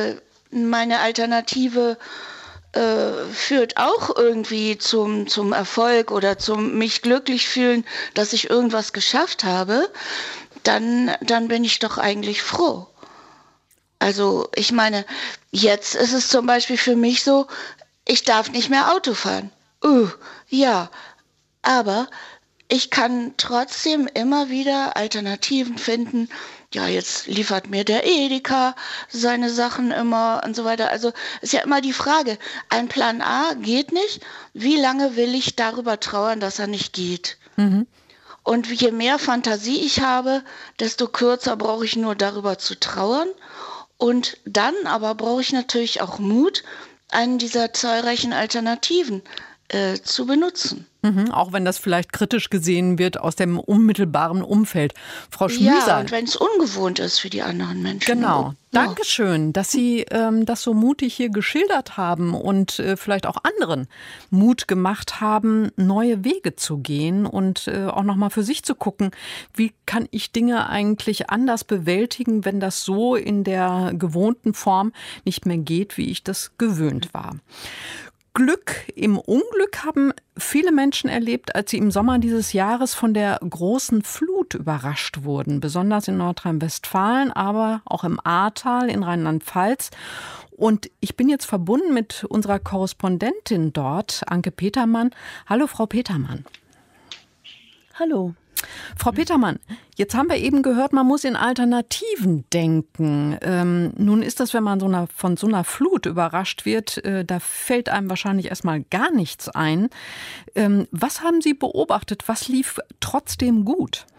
meine Alternative führt auch irgendwie zum Erfolg oder zum mich glücklich fühlen, dass ich irgendwas geschafft habe, dann bin ich doch eigentlich froh. Also ich meine, jetzt ist es zum Beispiel für mich so, ich darf nicht mehr Auto fahren. Ja, aber ich kann trotzdem immer wieder Alternativen finden. Ja, jetzt liefert mir der Edeka seine Sachen immer und so weiter. Also ist ja immer die Frage, ein Plan A geht nicht. Wie lange will ich darüber trauern, dass er nicht geht? Und je mehr Fantasie ich habe, desto kürzer brauche ich nur darüber zu trauern. Und dann aber brauche ich natürlich auch Mut, einen dieser zahlreichen Alternativen zu benutzen. Auch wenn das vielleicht kritisch gesehen wird aus dem unmittelbaren Umfeld. Frau Schmüser. Ja, und wenn es ungewohnt ist für die anderen Menschen. Genau. Ja. Dankeschön, dass Sie das so mutig hier geschildert haben und vielleicht auch anderen Mut gemacht haben, neue Wege zu gehen und auch nochmal für sich zu gucken, wie kann ich Dinge eigentlich anders bewältigen, wenn das so in der gewohnten Form nicht mehr geht, wie ich das gewöhnt war. Glück im Unglück haben viele Menschen erlebt, als sie im Sommer dieses Jahres von der großen Flut überrascht wurden. Besonders in Nordrhein-Westfalen, aber auch im Ahrtal in Rheinland-Pfalz. Und ich bin jetzt verbunden mit unserer Korrespondentin dort, Anke Petermann. Hallo, Frau Petermann. Hallo. Frau Petermann, jetzt haben wir eben gehört, man muss in Alternativen denken. Nun ist das, wenn man von so einer Flut überrascht wird, da fällt einem wahrscheinlich erstmal gar nichts ein. Was haben Sie beobachtet? Was lief trotzdem gut?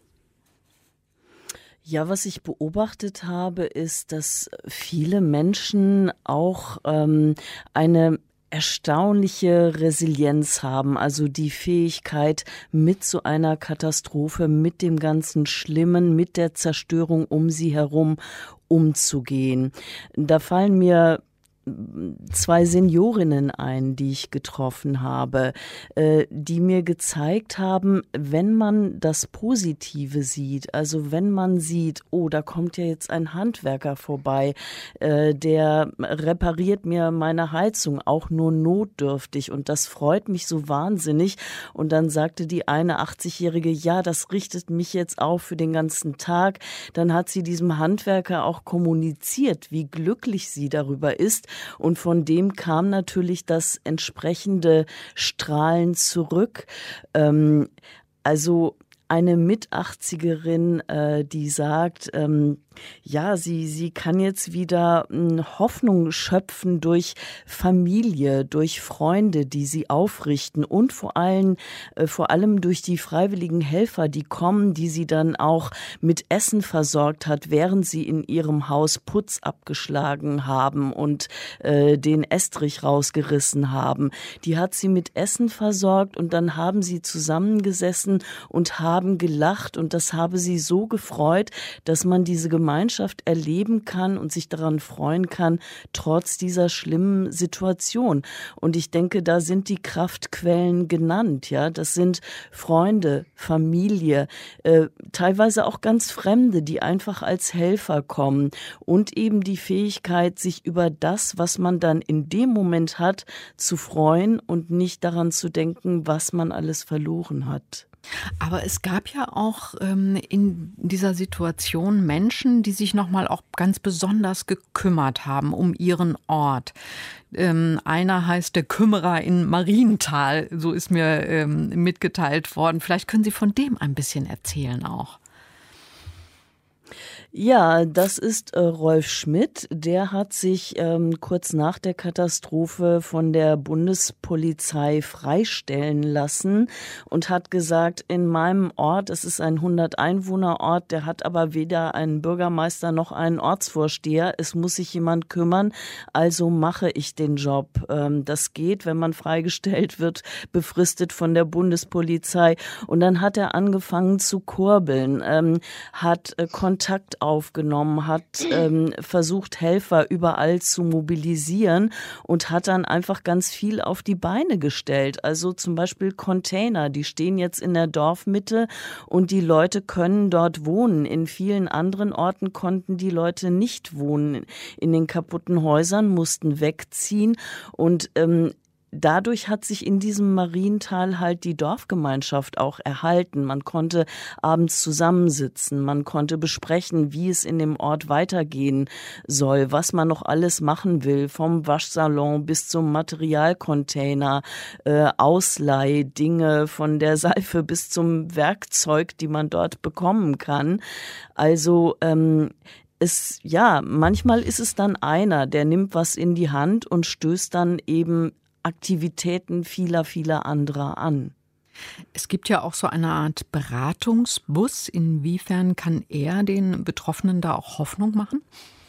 Ja, was ich beobachtet habe, ist, dass viele Menschen auch eine erstaunliche Resilienz haben, also die Fähigkeit, mit so einer Katastrophe, mit dem ganzen Schlimmen, mit der Zerstörung um sie herum umzugehen. Da fallen mir 2 Seniorinnen ein, die ich getroffen habe, die mir gezeigt haben, wenn man das Positive sieht, also wenn man sieht, oh, da kommt ja jetzt ein Handwerker vorbei, der repariert mir meine Heizung, auch nur notdürftig, und das freut mich so wahnsinnig. Und dann sagte die eine 80-Jährige, ja, das richtet mich jetzt auf für den ganzen Tag. Dann hat sie diesem Handwerker auch kommuniziert, wie glücklich sie darüber ist. Und von dem kam natürlich das entsprechende Strahlen zurück. Also eine Mit-80erin, die sagt, ja, sie kann jetzt wieder Hoffnung schöpfen durch Familie, durch Freunde, die sie aufrichten, und vor allem durch die freiwilligen Helfer, die kommen, die sie dann auch mit Essen versorgt hat, während sie in ihrem Haus Putz abgeschlagen haben und den Estrich rausgerissen haben. Die hat sie mit Essen versorgt, und dann haben sie zusammengesessen und haben gelacht, und das habe sie so gefreut, dass man diese Gemeinschaft erleben kann und sich daran freuen kann, trotz dieser schlimmen Situation. Und ich denke, da sind die Kraftquellen genannt, ja. Das sind Freunde, Familie, teilweise auch ganz Fremde, die einfach als Helfer kommen, und eben die Fähigkeit, sich über das, was man dann in dem Moment hat, zu freuen und nicht daran zu denken, was man alles verloren hat. Aber es gab ja auch in dieser Situation Menschen, die sich nochmal auch ganz besonders gekümmert haben um ihren Ort. Einer heißt der Kümmerer in Marienthal, so ist mir mitgeteilt worden. Vielleicht können Sie von dem ein bisschen erzählen auch. Ja, das ist Rolf Schmidt. Der hat sich kurz nach der Katastrophe von der Bundespolizei freistellen lassen und hat gesagt, in meinem Ort, es ist ein 100-Einwohner-Ort, der hat aber weder einen Bürgermeister noch einen Ortsvorsteher. Es muss sich jemand kümmern, also mache ich den Job. Das geht, wenn man freigestellt wird, befristet von der Bundespolizei. Und dann hat er angefangen zu kurbeln, hat Kontakt Not aufgenommen, hat versucht, Helfer überall zu mobilisieren und hat dann einfach ganz viel auf die Beine gestellt. Also zum Beispiel Container, die stehen jetzt in der Dorfmitte und die Leute können dort wohnen. In vielen anderen Orten konnten die Leute nicht wohnen. In den kaputten Häusern mussten wegziehen und dadurch hat sich in diesem Mariental halt die Dorfgemeinschaft auch erhalten. Man konnte abends zusammensitzen, man konnte besprechen, wie es in dem Ort weitergehen soll, was man noch alles machen will, vom Waschsalon bis zum Materialcontainer, Ausleihdinge, von der Seife bis zum Werkzeug, die man dort bekommen kann. Also manchmal ist es dann einer, der nimmt was in die Hand und stößt dann eben Aktivitäten vieler anderer an. Es gibt ja auch so eine Art Beratungsbus. Inwiefern kann er den Betroffenen da auch Hoffnung machen?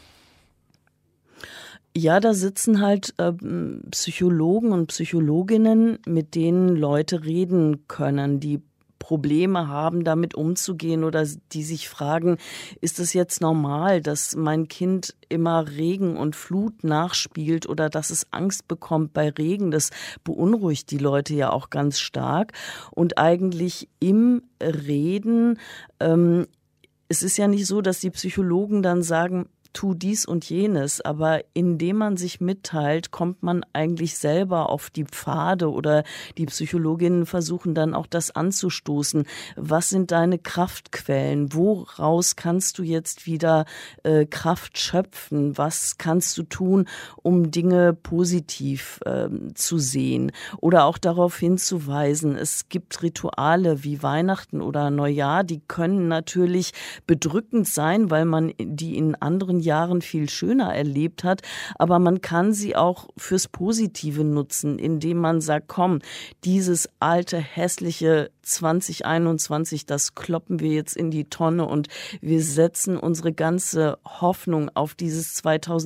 Ja, da sitzen halt Psychologen und Psychologinnen, mit denen Leute reden können, die Probleme haben, damit umzugehen oder die sich fragen, ist es jetzt normal, dass mein Kind immer Regen und Flut nachspielt oder dass es Angst bekommt bei Regen? Das beunruhigt die Leute ja auch ganz stark. Und eigentlich im Reden, es ist ja nicht so, dass die Psychologen dann sagen, tu dies und jenes, aber indem man sich mitteilt, kommt man eigentlich selber auf die Pfade oder die Psychologinnen versuchen dann auch das anzustoßen. Was sind deine Kraftquellen? Woraus kannst du jetzt wieder Kraft schöpfen? Was kannst du tun, um Dinge positiv zu sehen? Oder auch darauf hinzuweisen, es gibt Rituale wie Weihnachten oder Neujahr, die können natürlich bedrückend sein, weil man die in anderen Jahren viel schöner erlebt hat, aber man kann sie auch fürs Positive nutzen, indem man sagt, komm, dieses alte, hässliche 2021, das kloppen wir jetzt in die Tonne und wir setzen unsere ganze Hoffnung auf dieses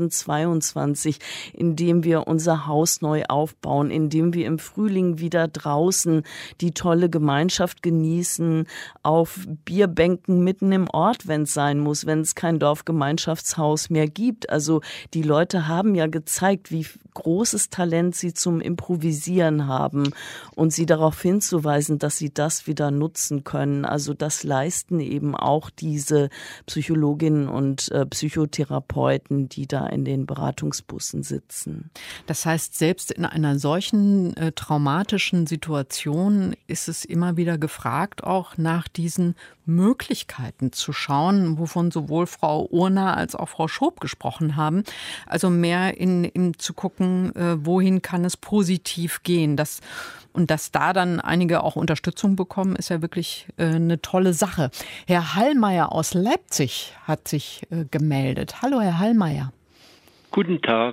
2022, indem wir unser Haus neu aufbauen, indem wir im Frühling wieder draußen die tolle Gemeinschaft genießen, auf Bierbänken mitten im Ort, wenn es sein muss, wenn es kein Dorfgemeinschaftshaus mehr gibt. Also die Leute haben ja gezeigt, wie großes Talent sie zum Improvisieren haben und sie darauf hinzuweisen, dass sie das wieder nutzen können. Also das leisten eben auch diese Psychologinnen und Psychotherapeuten, die da in den Beratungsbussen sitzen. Das heißt, selbst in einer solchen traumatischen Situation ist es immer wieder gefragt, auch nach diesen Möglichkeiten zu schauen, wovon sowohl Frau Urner als auch Frau Schob gesprochen haben. Also mehr in zu gucken, wohin kann es positiv gehen. Dass da dann einige auch Unterstützung bekommen, ist ja wirklich eine tolle Sache. Herr Hallmeier aus Leipzig hat sich gemeldet. Hallo, Herr Hallmeier. Guten Tag.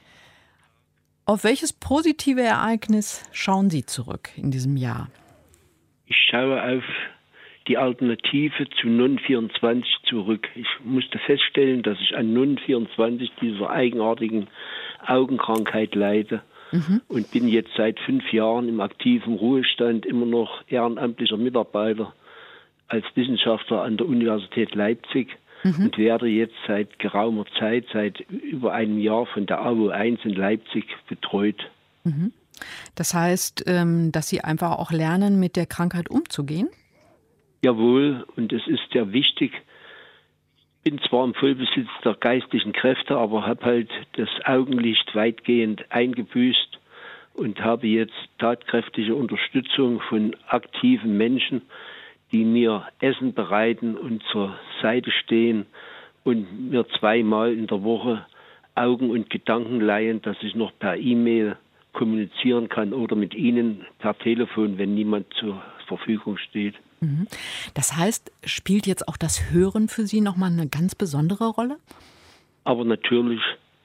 Auf welches positive Ereignis schauen Sie zurück in diesem Jahr? Ich schaue auf die Alternative zu Non-24 zurück. Ich musste feststellen, dass ich an Non-24, dieser eigenartigen Augenkrankheit, leide. Und bin jetzt seit 5 Jahren im aktiven Ruhestand, immer noch ehrenamtlicher Mitarbeiter als Wissenschaftler an der Universität Leipzig und werde jetzt seit geraumer Zeit, seit über einem Jahr von der AWO 1 in Leipzig betreut. Das heißt, dass Sie einfach auch lernen, mit der Krankheit umzugehen? Jawohl, und es ist sehr wichtig. Ich bin zwar im Vollbesitz der geistlichen Kräfte, aber habe halt das Augenlicht weitgehend eingebüßt und habe jetzt tatkräftige Unterstützung von aktiven Menschen, die mir Essen bereiten und zur Seite stehen und mir 2-mal in der Woche Augen und Gedanken leihen, dass ich noch per E-Mail kommunizieren kann oder mit Ihnen per Telefon, wenn niemand zur Verfügung steht. Das heißt, spielt jetzt auch das Hören für Sie nochmal eine ganz besondere Rolle? Aber natürlich.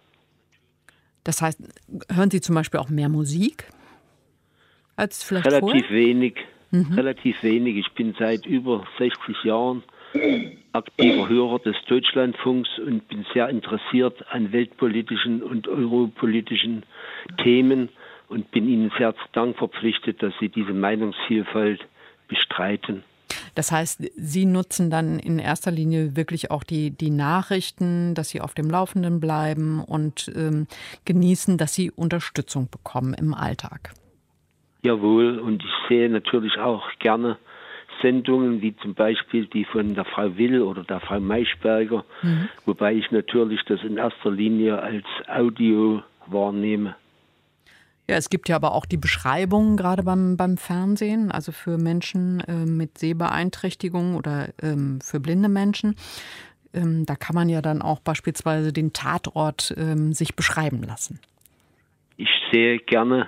Das heißt, hören Sie zum Beispiel auch mehr Musik als vielleicht Relativ vorher? wenig. Relativ wenig. Ich bin seit über 60 Jahren aktiver Hörer des Deutschlandfunks und bin sehr interessiert an weltpolitischen und europolitischen Themen und bin Ihnen sehr zu Dank verpflichtet, dass Sie diese Meinungsvielfalt bestreiten. Das heißt, Sie nutzen dann in erster Linie wirklich auch die Nachrichten, dass Sie auf dem Laufenden bleiben und genießen, dass Sie Unterstützung bekommen im Alltag. Jawohl, und ich sehe natürlich auch gerne Sendungen, wie zum Beispiel die von der Frau Will oder der Frau Maischberger, wobei ich natürlich das in erster Linie als Audio wahrnehme. Ja, es gibt ja aber auch die Beschreibungen, gerade beim Fernsehen, also für Menschen mit Sehbeeinträchtigung oder für blinde Menschen. Da kann man ja dann auch beispielsweise den Tatort sich beschreiben lassen. Ich sehe gerne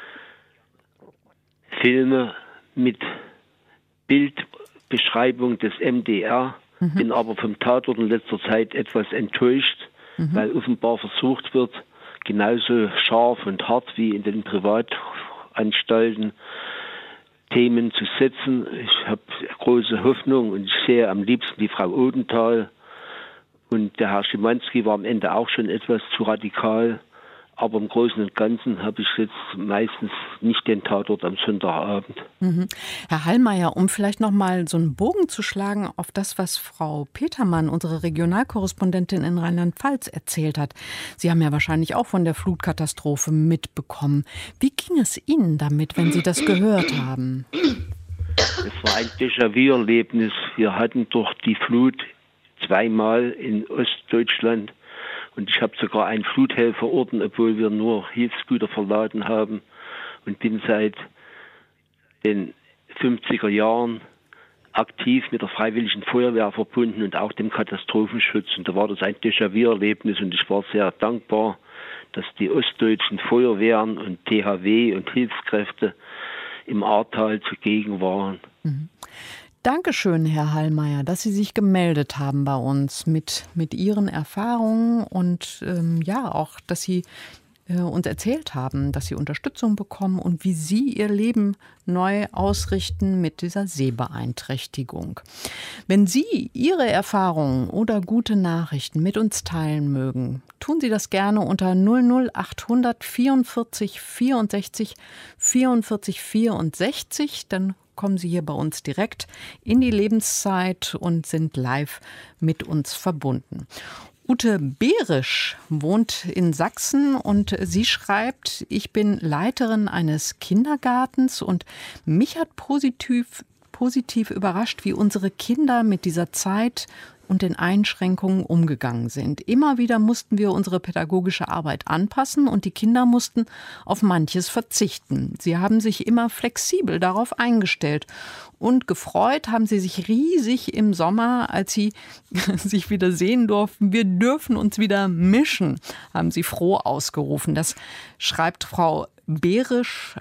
Filme mit Bildbeschreibung des MDR, bin aber vom Tatort in letzter Zeit etwas enttäuscht, weil offenbar versucht wird, genauso scharf und hart wie in den Privatanstalten Themen zu setzen. Ich habe große Hoffnung und ich sehe am liebsten die Frau Odenthal. Und der Herr Schimanski war am Ende auch schon etwas zu radikal. Aber im Großen und Ganzen habe ich jetzt meistens nicht den Tatort am Sonntagabend. Herr Hallmeier, um vielleicht noch mal so einen Bogen zu schlagen auf das, was Frau Petermann, unsere Regionalkorrespondentin in Rheinland-Pfalz, erzählt hat. Sie haben ja wahrscheinlich auch von der Flutkatastrophe mitbekommen. Wie ging es Ihnen damit, wenn Sie das gehört haben? Es war ein Déjà-vu-Erlebnis. Wir hatten durch die Flut zweimal in Ostdeutschland. Und ich habe sogar einen Fluthelferorden, obwohl wir nur Hilfsgüter verladen haben. Und bin seit den 50er Jahren aktiv mit der Freiwilligen Feuerwehr verbunden und auch dem Katastrophenschutz. Und da war das ein Déjà-vu-Erlebnis und ich war sehr dankbar, dass die ostdeutschen Feuerwehren und THW und Hilfskräfte im Ahrtal zugegen waren. Dankeschön, Herr Hallmeier, dass Sie sich gemeldet haben bei uns mit Ihren Erfahrungen und auch, dass Sie uns erzählt haben, dass Sie Unterstützung bekommen und wie Sie Ihr Leben neu ausrichten mit dieser Sehbeeinträchtigung. Wenn Sie Ihre Erfahrungen oder gute Nachrichten mit uns teilen mögen, tun Sie das gerne unter 00800 44 64 44 64, dann kommen Sie hier bei uns direkt in die Lebenszeit und sind live mit uns verbunden. Ute Behrisch wohnt in Sachsen und sie schreibt, ich bin Leiterin eines Kindergartens und mich hat positiv überrascht, wie unsere Kinder mit dieser Zeit und den Einschränkungen umgegangen sind. Immer wieder mussten wir unsere pädagogische Arbeit anpassen und die Kinder mussten auf manches verzichten. Sie haben sich immer flexibel darauf eingestellt. Und gefreut haben sie sich riesig im Sommer, als sie sich wieder sehen durften. Wir dürfen uns wieder mischen, haben sie froh ausgerufen. Das schreibt Frau Behrisch.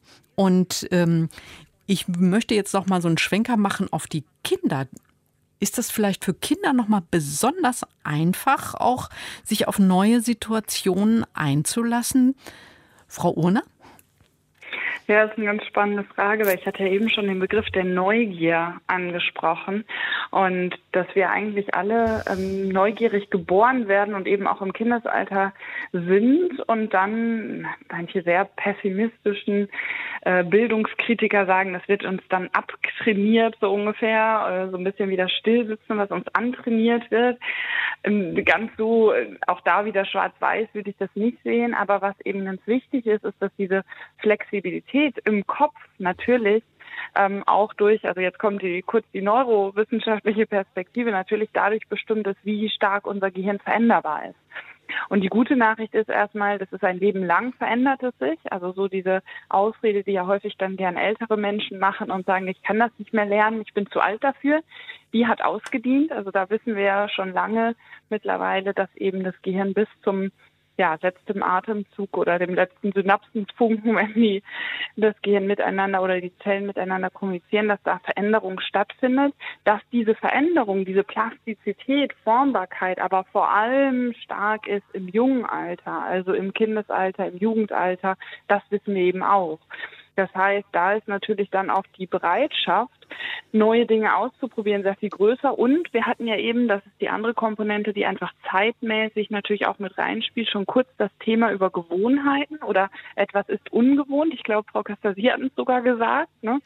Und ich möchte jetzt noch mal so einen Schwenker machen auf die Kinder. Ist das vielleicht für Kinder noch mal besonders einfach, auch sich auf neue Situationen einzulassen? Frau Urner? Ja, das ist eine ganz spannende Frage, weil ich hatte ja eben schon den Begriff der Neugier angesprochen und dass wir eigentlich alle neugierig geboren werden und eben auch im Kindesalter sind und dann manche sehr pessimistischen Bildungskritiker sagen, das wird uns dann abtrainiert, so ungefähr, so ein bisschen wie das Stillsitzen, was uns antrainiert wird. Ganz so, auch da wieder schwarz-weiß würde ich das nicht sehen, aber was eben ganz wichtig ist, ist, dass diese Flexibilität im Kopf natürlich auch durch, also jetzt kommt kurz die neurowissenschaftliche Perspektive, natürlich dadurch bestimmt ist, wie stark unser Gehirn veränderbar ist. Und die gute Nachricht ist erstmal, das ist ein Leben lang verändert es sich. Also so diese Ausrede, die ja häufig dann gern ältere Menschen machen und sagen, ich kann das nicht mehr lernen, ich bin zu alt dafür, die hat ausgedient. Also da wissen wir ja schon lange mittlerweile, dass eben das Gehirn bis zum letztem Atemzug oder dem letzten Synapsenfunken, wenn das Gehirn miteinander oder die Zellen miteinander kommunizieren, dass da Veränderung stattfindet, dass diese Veränderung, diese Plastizität, Formbarkeit aber vor allem stark ist im jungen Alter, also im Kindesalter, im Jugendalter, das wissen wir eben auch. Das heißt, da ist natürlich dann auch die Bereitschaft, neue Dinge auszuprobieren, sehr viel größer. Und wir hatten ja eben, das ist die andere Komponente, die einfach zeitmäßig natürlich auch mit reinspielt, schon kurz das Thema über Gewohnheiten oder etwas ist ungewohnt. Ich glaube, Frau Köster, Sie hatten es sogar gesagt, ne?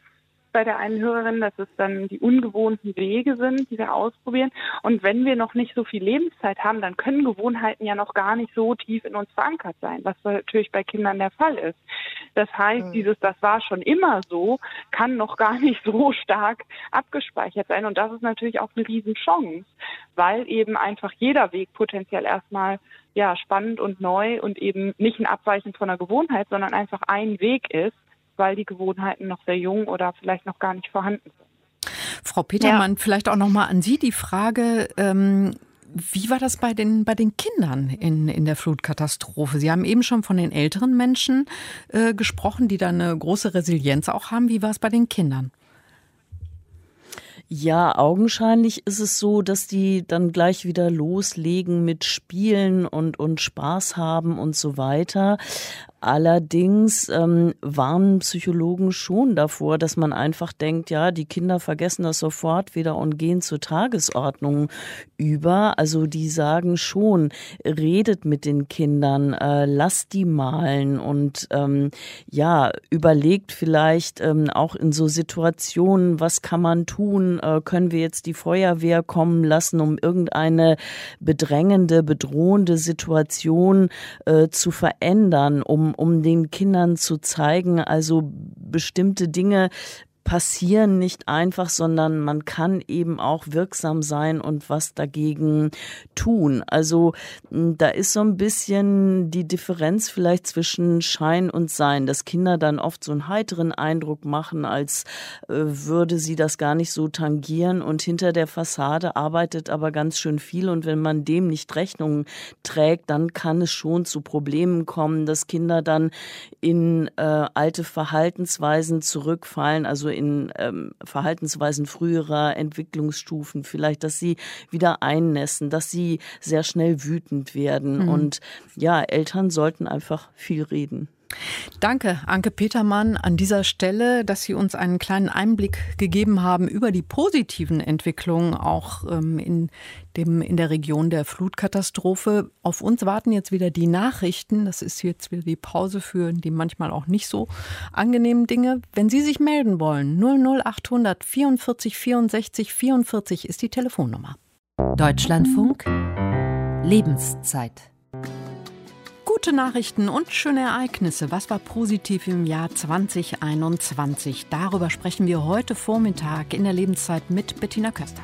bei der einen Hörerin, dass es dann die ungewohnten Wege sind, die wir ausprobieren. Und wenn wir noch nicht so viel Lebenszeit haben, dann können Gewohnheiten ja noch gar nicht so tief in uns verankert sein, was natürlich bei Kindern der Fall ist. Das heißt, das war schon immer so, kann noch gar nicht so stark abgespeichert sein. Und das ist natürlich auch eine Riesenchance, weil eben einfach jeder Weg potenziell erstmal spannend und neu und eben nicht ein Abweichen von einer Gewohnheit, sondern einfach ein Weg ist, weil die Gewohnheiten noch sehr jung oder vielleicht noch gar nicht vorhanden sind. Frau Petermann, vielleicht auch noch mal an Sie die Frage, wie war das bei den Kindern in der Flutkatastrophe? Sie haben eben schon von den älteren Menschen gesprochen, die da eine große Resilienz auch haben. Wie war es bei den Kindern? Ja, augenscheinlich ist es so, dass die dann gleich wieder loslegen mit Spielen und Spaß haben und so weiter. Allerdings warnen Psychologen schon davor, dass man einfach denkt, ja, die Kinder vergessen das sofort wieder und gehen zur Tagesordnung über. Also die sagen schon, redet mit den Kindern, lasst die malen und überlegt vielleicht auch in so Situationen, was kann man tun? Können wir jetzt die Feuerwehr kommen lassen, um irgendeine bedrängende, bedrohende Situation zu verändern, um den Kindern zu zeigen, also bestimmte Dinge passieren nicht einfach, sondern man kann eben auch wirksam sein und was dagegen tun. Also da ist so ein bisschen die Differenz vielleicht zwischen Schein und Sein, dass Kinder dann oft so einen heiteren Eindruck machen, als würde sie das gar nicht so tangieren und hinter der Fassade arbeitet aber ganz schön viel und wenn man dem nicht Rechnung trägt, dann kann es schon zu Problemen kommen, dass Kinder dann in alte Verhaltensweisen zurückfallen, also in Verhaltensweisen früherer Entwicklungsstufen, vielleicht, dass sie wieder einnässen, dass sie sehr schnell wütend werden. Und ja, Eltern sollten einfach viel reden. Danke, Anke Petermann, an dieser Stelle, dass Sie uns einen kleinen Einblick gegeben haben über die positiven Entwicklungen auch in der Region der Flutkatastrophe. Auf uns warten jetzt wieder die Nachrichten. Das ist jetzt wieder die Pause für die manchmal auch nicht so angenehmen Dinge. Wenn Sie sich melden wollen, 00800 44 64 44 ist die Telefonnummer. Deutschlandfunk Lebenszeit. Gute Nachrichten und schöne Ereignisse. Was war positiv im Jahr 2021? Darüber sprechen wir heute Vormittag in der Lebenszeit mit Bettina Köster.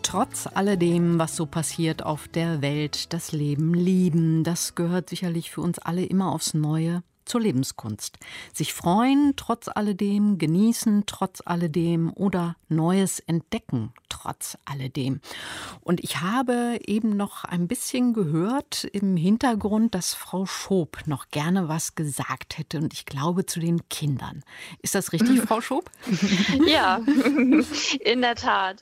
Trotz alledem, was so passiert auf der Welt, das Leben lieben, das gehört sicherlich für uns alle immer aufs Neue zur Lebenskunst. Sich freuen trotz alledem, genießen trotz alledem oder Neues entdecken trotz alledem. Und ich habe eben noch ein bisschen gehört im Hintergrund, dass Frau Schoop noch gerne was gesagt hätte und ich glaube zu den Kindern. Ist das richtig, Frau Schoop? Ja, in der Tat.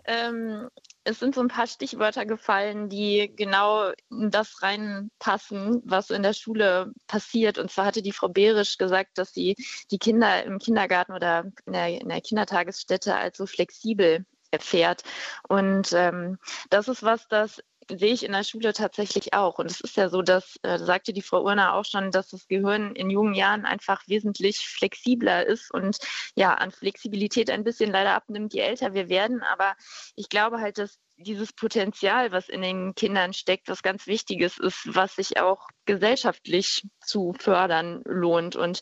Es sind so ein paar Stichwörter gefallen, die genau in das reinpassen, was in der Schule passiert. Und zwar hatte die Frau Behrisch gesagt, dass sie die Kinder im Kindergarten oder in der Kindertagesstätte als so flexibel erfährt. Und das ist was, das sehe ich in der Schule tatsächlich auch. Und es ist ja so, dass, sagte die Frau Urner auch schon, dass das Gehirn in jungen Jahren einfach wesentlich flexibler ist und ja, an Flexibilität ein bisschen leider abnimmt, je älter wir werden. Aber ich glaube halt, dass dieses Potenzial, was in den Kindern steckt, was ganz Wichtiges ist, was sich auch gesellschaftlich zu fördern lohnt. Und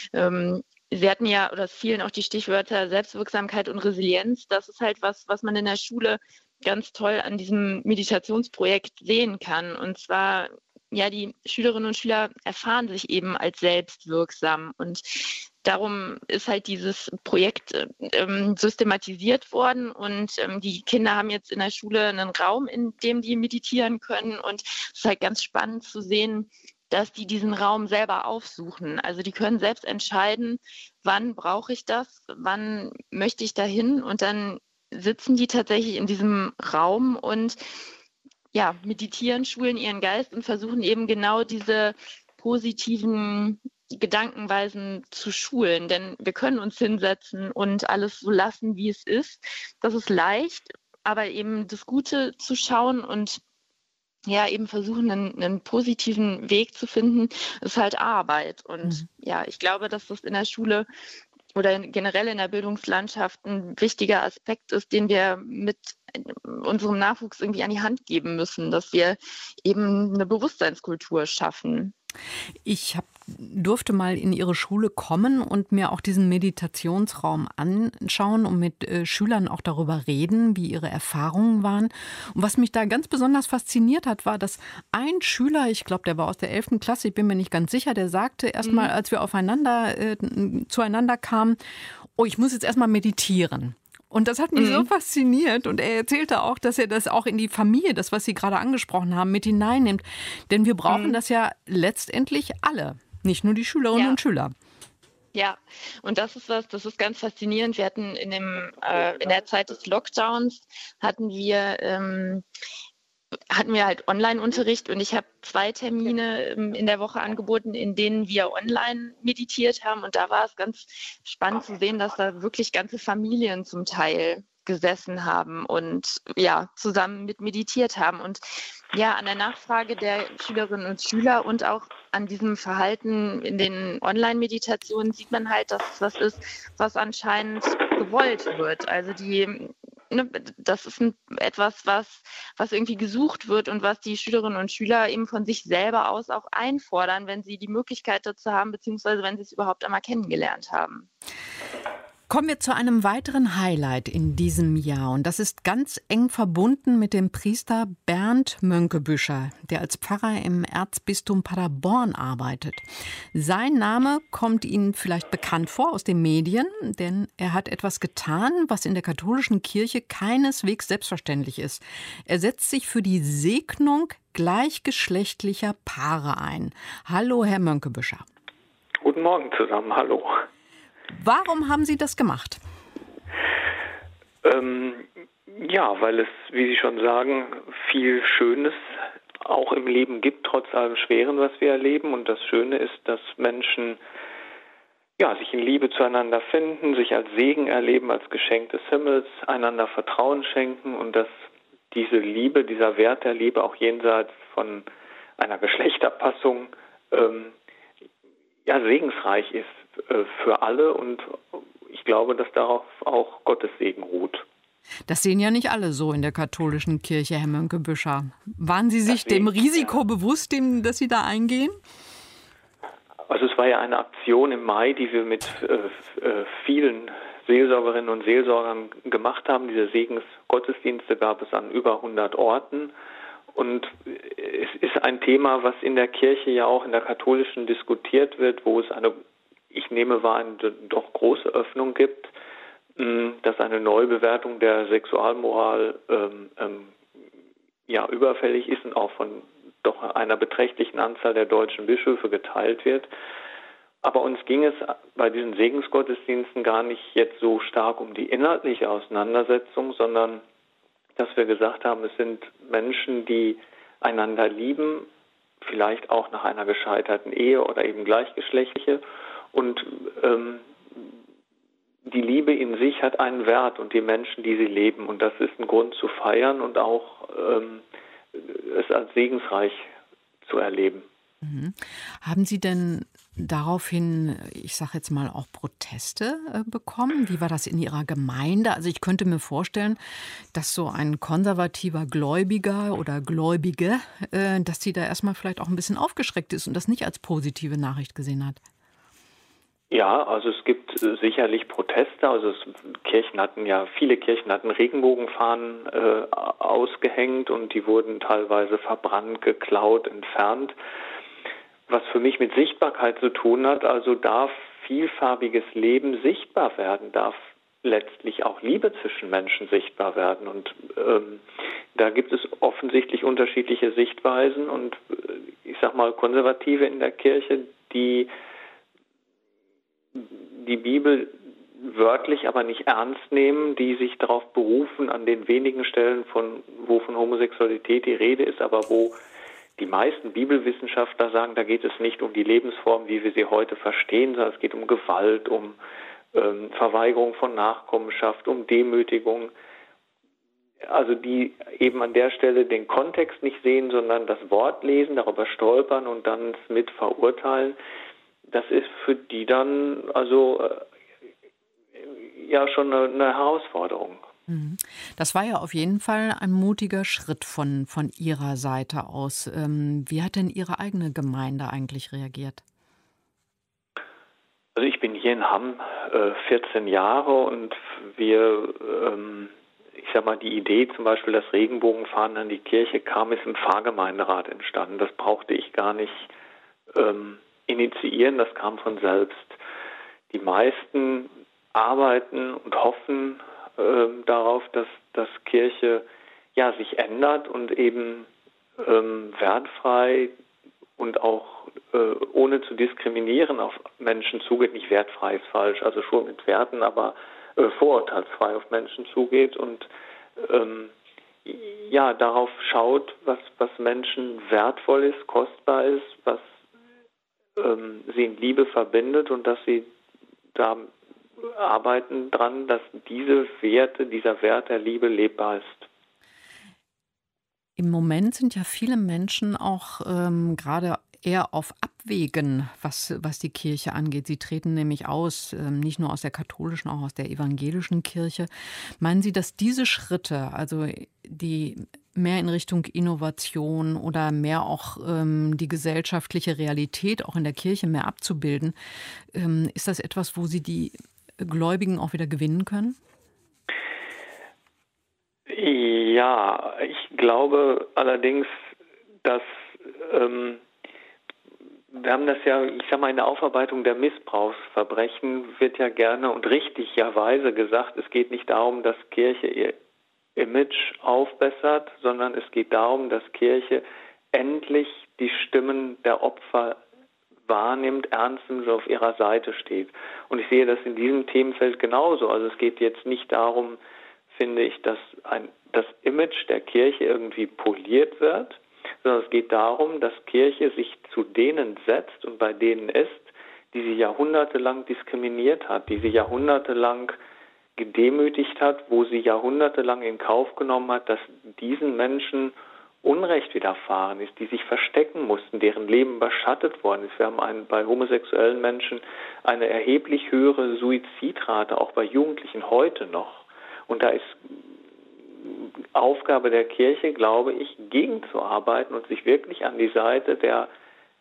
Sie hatten ja, oder es fielen auch die Stichwörter Selbstwirksamkeit und Resilienz. Das ist halt was man in der Schule ganz toll an diesem Meditationsprojekt sehen kann. Und zwar, ja, die Schülerinnen und Schüler erfahren sich eben als selbstwirksam. Und darum ist halt dieses Projekt systematisiert worden. Und die Kinder haben jetzt in der Schule einen Raum, in dem die meditieren können. Und es ist halt ganz spannend zu sehen, dass die diesen Raum selber aufsuchen. Also die können selbst entscheiden, wann brauche ich das, wann möchte ich dahin, und dann sitzen die tatsächlich in diesem Raum und ja, meditieren, schulen ihren Geist und versuchen eben genau diese positiven Gedankenweisen zu schulen. Denn wir können uns hinsetzen und alles so lassen, wie es ist. Das ist leicht, aber eben das Gute zu schauen und ja, eben versuchen, einen positiven Weg zu finden, ist halt Arbeit. Und ja, ich glaube, dass das in der Schule oder generell in der Bildungslandschaft ein wichtiger Aspekt ist, den wir mit unserem Nachwuchs irgendwie an die Hand geben müssen, dass wir eben eine Bewusstseinskultur schaffen. Ich durfte mal in Ihre Schule kommen und mir auch diesen Meditationsraum anschauen und mit Schülern auch darüber reden, wie ihre Erfahrungen waren. Und was mich da ganz besonders fasziniert hat, war, dass ein Schüler, ich glaube, der war aus der 11. Klasse, ich bin mir nicht ganz sicher, der sagte erstmal, als wir zueinander kamen, oh, ich muss jetzt erstmal meditieren. Und das hat mich so fasziniert. Und er erzählte auch, dass er das auch in die Familie, das, was Sie gerade angesprochen haben, mit hineinnimmt. Denn wir brauchen das ja letztendlich alle, nicht nur die Schülerinnen und Schüler. Ja, und das ist ganz faszinierend. Wir hatten in der Zeit des Lockdowns hatten wir halt Online-Unterricht, und ich habe 2 Termine in der Woche angeboten, in denen wir online meditiert haben, und da war es ganz spannend zu sehen, dass da wirklich ganze Familien zum Teil gesessen haben und ja, zusammen mit meditiert haben. Und ja, an der Nachfrage der Schülerinnen und Schüler und auch an diesem Verhalten in den Online-Meditationen sieht man halt, dass es was ist, was anscheinend gewollt wird. Also das ist etwas, was irgendwie gesucht wird und was die Schülerinnen und Schüler eben von sich selber aus auch einfordern, wenn sie die Möglichkeit dazu haben, beziehungsweise wenn sie es überhaupt einmal kennengelernt haben. Kommen wir zu einem weiteren Highlight in diesem Jahr. Und das ist ganz eng verbunden mit dem Priester Bernd Mönckebuescher, der als Pfarrer im Erzbistum Paderborn arbeitet. Sein Name kommt Ihnen vielleicht bekannt vor aus den Medien, denn er hat etwas getan, was in der katholischen Kirche keineswegs selbstverständlich ist. Er setzt sich für die Segnung gleichgeschlechtlicher Paare ein. Hallo, Herr Mönckebuescher. Guten Morgen zusammen, hallo. Warum haben Sie das gemacht? Ja, weil es, wie Sie schon sagen, viel Schönes auch im Leben gibt, trotz allem Schweren, was wir erleben. Und das Schöne ist, dass Menschen sich in Liebe zueinander finden, sich als Segen erleben, als Geschenk des Himmels, einander Vertrauen schenken, und dass diese Liebe, dieser Wert der Liebe auch jenseits von einer Geschlechterpassung segensreich ist für alle, und ich glaube, dass darauf auch Gottes Segen ruht. Das sehen ja nicht alle so in der katholischen Kirche, Herr Mönckebuescher. Waren Sie sich dem Risiko bewusst, das Sie da eingehen? Also es war ja eine Aktion im Mai, die wir mit vielen Seelsorgerinnen und Seelsorgern gemacht haben. Diese Segensgottesdienste gab es an über 100 Orten. Und es ist ein Thema, was in der Kirche ja auch in der katholischen diskutiert wird, wo es ich nehme wahr, eine doch große Öffnung gibt, dass eine Neubewertung der Sexualmoral überfällig ist und auch von doch einer beträchtlichen Anzahl der deutschen Bischöfe geteilt wird. Aber uns ging es bei diesen Segensgottesdiensten gar nicht jetzt so stark um die inhaltliche Auseinandersetzung, sondern dass wir gesagt haben, es sind Menschen, die einander lieben, vielleicht auch nach einer gescheiterten Ehe oder eben gleichgeschlechtliche. Und die Liebe in sich hat einen Wert und die Menschen, die sie leben. Und das ist ein Grund zu feiern und auch es als segensreich zu erleben. Mhm. Haben Sie denn daraufhin, ich sage jetzt mal, auch Proteste bekommen? Wie war das in Ihrer Gemeinde? Also ich könnte mir vorstellen, dass so ein konservativer Gläubiger oder Gläubige, dass sie da erstmal vielleicht auch ein bisschen aufgeschreckt ist und das nicht als positive Nachricht gesehen hat. Ja, also es gibt sicherlich Proteste. Also viele Kirchen hatten Regenbogenfahnen ausgehängt und die wurden teilweise verbrannt, geklaut, entfernt. Was für mich mit Sichtbarkeit zu tun hat, also darf vielfarbiges Leben sichtbar werden, darf letztlich auch Liebe zwischen Menschen sichtbar werden. Und da gibt es offensichtlich unterschiedliche Sichtweisen und ich sag mal Konservative in der Kirche, die Bibel wörtlich, aber nicht ernst nehmen, die sich darauf berufen, an den wenigen Stellen, wo von Homosexualität die Rede ist, aber wo die meisten Bibelwissenschaftler sagen, da geht es nicht um die Lebensform, wie wir sie heute verstehen, sondern es geht um Gewalt, um Verweigerung von Nachkommenschaft, um Demütigung. Also die eben an der Stelle den Kontext nicht sehen, sondern das Wort lesen, darüber stolpern und dann mit verurteilen. Das ist für die dann schon eine Herausforderung. Das war ja auf jeden Fall ein mutiger Schritt von Ihrer Seite aus. Wie hat denn Ihre eigene Gemeinde eigentlich reagiert? Also ich bin hier in Hamm 14 Jahre und wir, die Idee zum Beispiel, das Regenbogenfahren an die Kirche kam, ist im Pfarrgemeinderat entstanden. Das brauchte ich gar nicht initiieren, das kam von selbst. Die meisten arbeiten und hoffen darauf, dass Kirche sich ändert und eben wertfrei und auch ohne zu diskriminieren auf Menschen zugeht. Nicht wertfrei ist falsch, also schon mit Werten, aber vorurteilsfrei auf Menschen zugeht und darauf schaut, was Menschen wertvoll ist, kostbar ist, was sie in Liebe verbindet und dass sie da arbeiten dran, dass dieser Wert der Liebe lebbar ist. Im Moment sind ja viele Menschen auch gerade eher auf Abwägen, was die Kirche angeht. Sie treten nämlich aus, nicht nur aus der katholischen, auch aus der evangelischen Kirche. Meinen Sie, dass diese Schritte, also die mehr in Richtung Innovation oder mehr auch die gesellschaftliche Realität auch in der Kirche mehr abzubilden, ist das etwas, wo Sie die Gläubigen auch wieder gewinnen können? Ja, ich glaube allerdings, dass wir haben das ja, in der Aufarbeitung der Missbrauchsverbrechen wird ja gerne und richtigerweise gesagt, es geht nicht darum, dass Kirche ihr Image aufbessert, sondern es geht darum, dass Kirche endlich die Stimmen der Opfer wahrnimmt, ernst nimmt und auf ihrer Seite steht. Und ich sehe das in diesem Themenfeld genauso. Also es geht jetzt nicht darum, finde ich, dass das Image der Kirche irgendwie poliert wird, sondern es geht darum, dass Kirche sich zu denen setzt und bei denen ist, die sie jahrhundertelang diskriminiert hat, die sie jahrhundertelang gedemütigt hat, wo sie jahrhundertelang in Kauf genommen hat, dass diesen Menschen Unrecht widerfahren ist, die sich verstecken mussten, deren Leben überschattet worden ist. Wir haben bei homosexuellen Menschen eine erheblich höhere Suizidrate, auch bei Jugendlichen heute noch. Und da ist Aufgabe der Kirche, glaube ich, gegenzuarbeiten und sich wirklich an die Seite der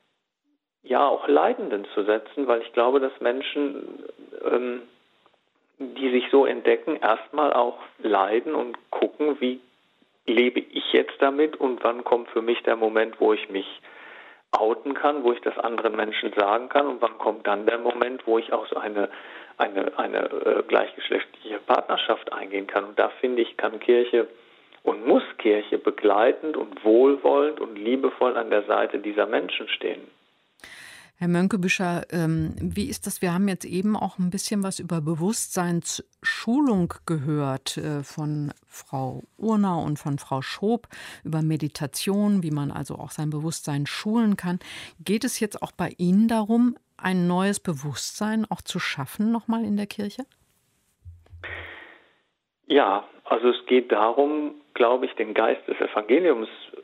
auch Leidenden zu setzen, weil ich glaube, dass Menschen die sich so entdecken, erstmal auch leiden und gucken, wie lebe ich jetzt damit und wann kommt für mich der Moment, wo ich mich outen kann, wo ich das anderen Menschen sagen kann und wann kommt dann der Moment, wo ich auch so eine gleichgeschlechtliche Partnerschaft eingehen kann. Und da finde ich, kann Kirche und muss Kirche begleitend und wohlwollend und liebevoll an der Seite dieser Menschen stehen. Herr Mönckebuescher, wie ist das? Wir haben jetzt eben auch ein bisschen was über Bewusstseinsschulung gehört von Frau Urner und von Frau Schoop, über Meditation, wie man also auch sein Bewusstsein schulen kann. Geht es jetzt auch bei Ihnen darum, ein neues Bewusstsein auch zu schaffen, nochmal in der Kirche? Ja, also es geht darum, glaube ich, den Geist des Evangeliums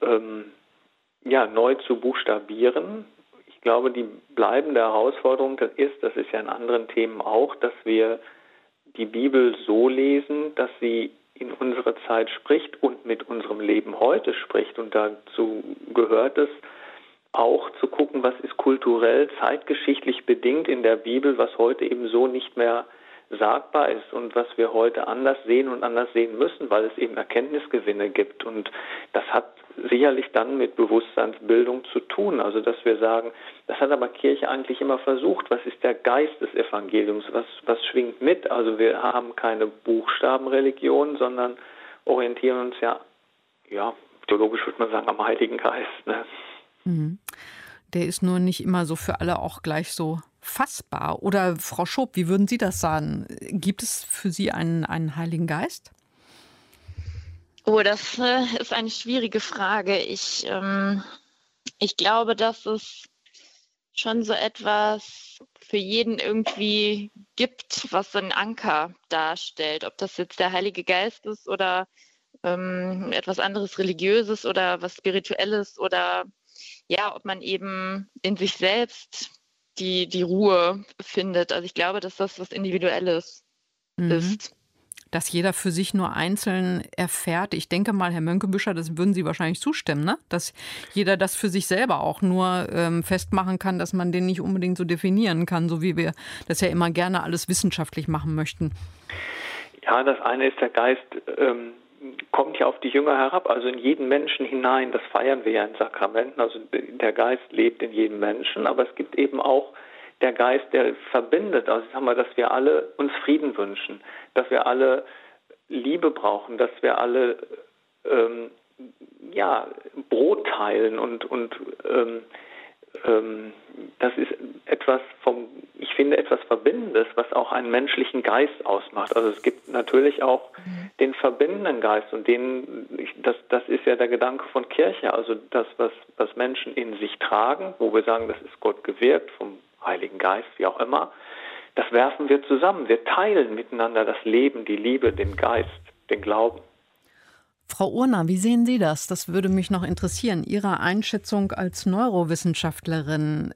neu zu buchstabieren. Ich glaube, die bleibende Herausforderung das ist ja in anderen Themen auch, dass wir die Bibel so lesen, dass sie in unsere Zeit spricht und mit unserem Leben heute spricht. Und dazu gehört es auch zu gucken, was ist kulturell, zeitgeschichtlich bedingt in der Bibel, was heute eben so nicht mehr sagbar ist und was wir heute anders sehen und anders sehen müssen, weil es eben Erkenntnisgewinne gibt. Und das hat sicherlich dann mit Bewusstseinsbildung zu tun. Also dass wir sagen, das hat aber Kirche eigentlich immer versucht. Was ist der Geist des Evangeliums? Was schwingt mit? Also wir haben keine Buchstabenreligion, sondern orientieren uns ja theologisch würde man sagen, am Heiligen Geist. Ne? Mhm. Der ist nur nicht immer so für alle auch gleich so fassbar. Oder Frau Schoop, wie würden Sie das sagen? Gibt es für Sie einen Heiligen Geist? Oh, das ist eine schwierige Frage. Ich glaube, dass es schon so etwas für jeden irgendwie gibt, was so einen Anker darstellt. Ob das jetzt der Heilige Geist ist oder etwas anderes Religiöses oder was Spirituelles oder ja, ob man eben in sich selbst die Ruhe findet. Also ich glaube, dass das was Individuelles ist. Dass jeder für sich nur einzeln erfährt. Ich denke mal, Herr Mönckebuescher, das würden Sie wahrscheinlich zustimmen, ne? Dass jeder das für sich selber auch nur festmachen kann, dass man den nicht unbedingt so definieren kann, so wie wir das ja immer gerne alles wissenschaftlich machen möchten. Ja, das eine ist, der Geist kommt ja auf die Jünger herab, also in jeden Menschen hinein. Das feiern wir ja in Sakramenten. Also der Geist lebt in jedem Menschen, aber es gibt eben auch der Geist, der verbindet. Also sagen wir, dass wir alle uns Frieden wünschen, dass wir alle Liebe brauchen, dass wir alle Brot teilen und das ist etwas ich finde etwas Verbindendes, was auch einen menschlichen Geist ausmacht. Also es gibt natürlich auch den verbindenden Geist und das ist ja der Gedanke von Kirche, also das, was Menschen in sich tragen, wo wir sagen, das ist Gott gewirkt, vom Heiligen Geist, wie auch immer, das werfen wir zusammen. Wir teilen miteinander das Leben, die Liebe, den Geist, den Glauben. Frau Urner, wie sehen Sie das? Das würde mich noch interessieren. Ihre Einschätzung als Neurowissenschaftlerin.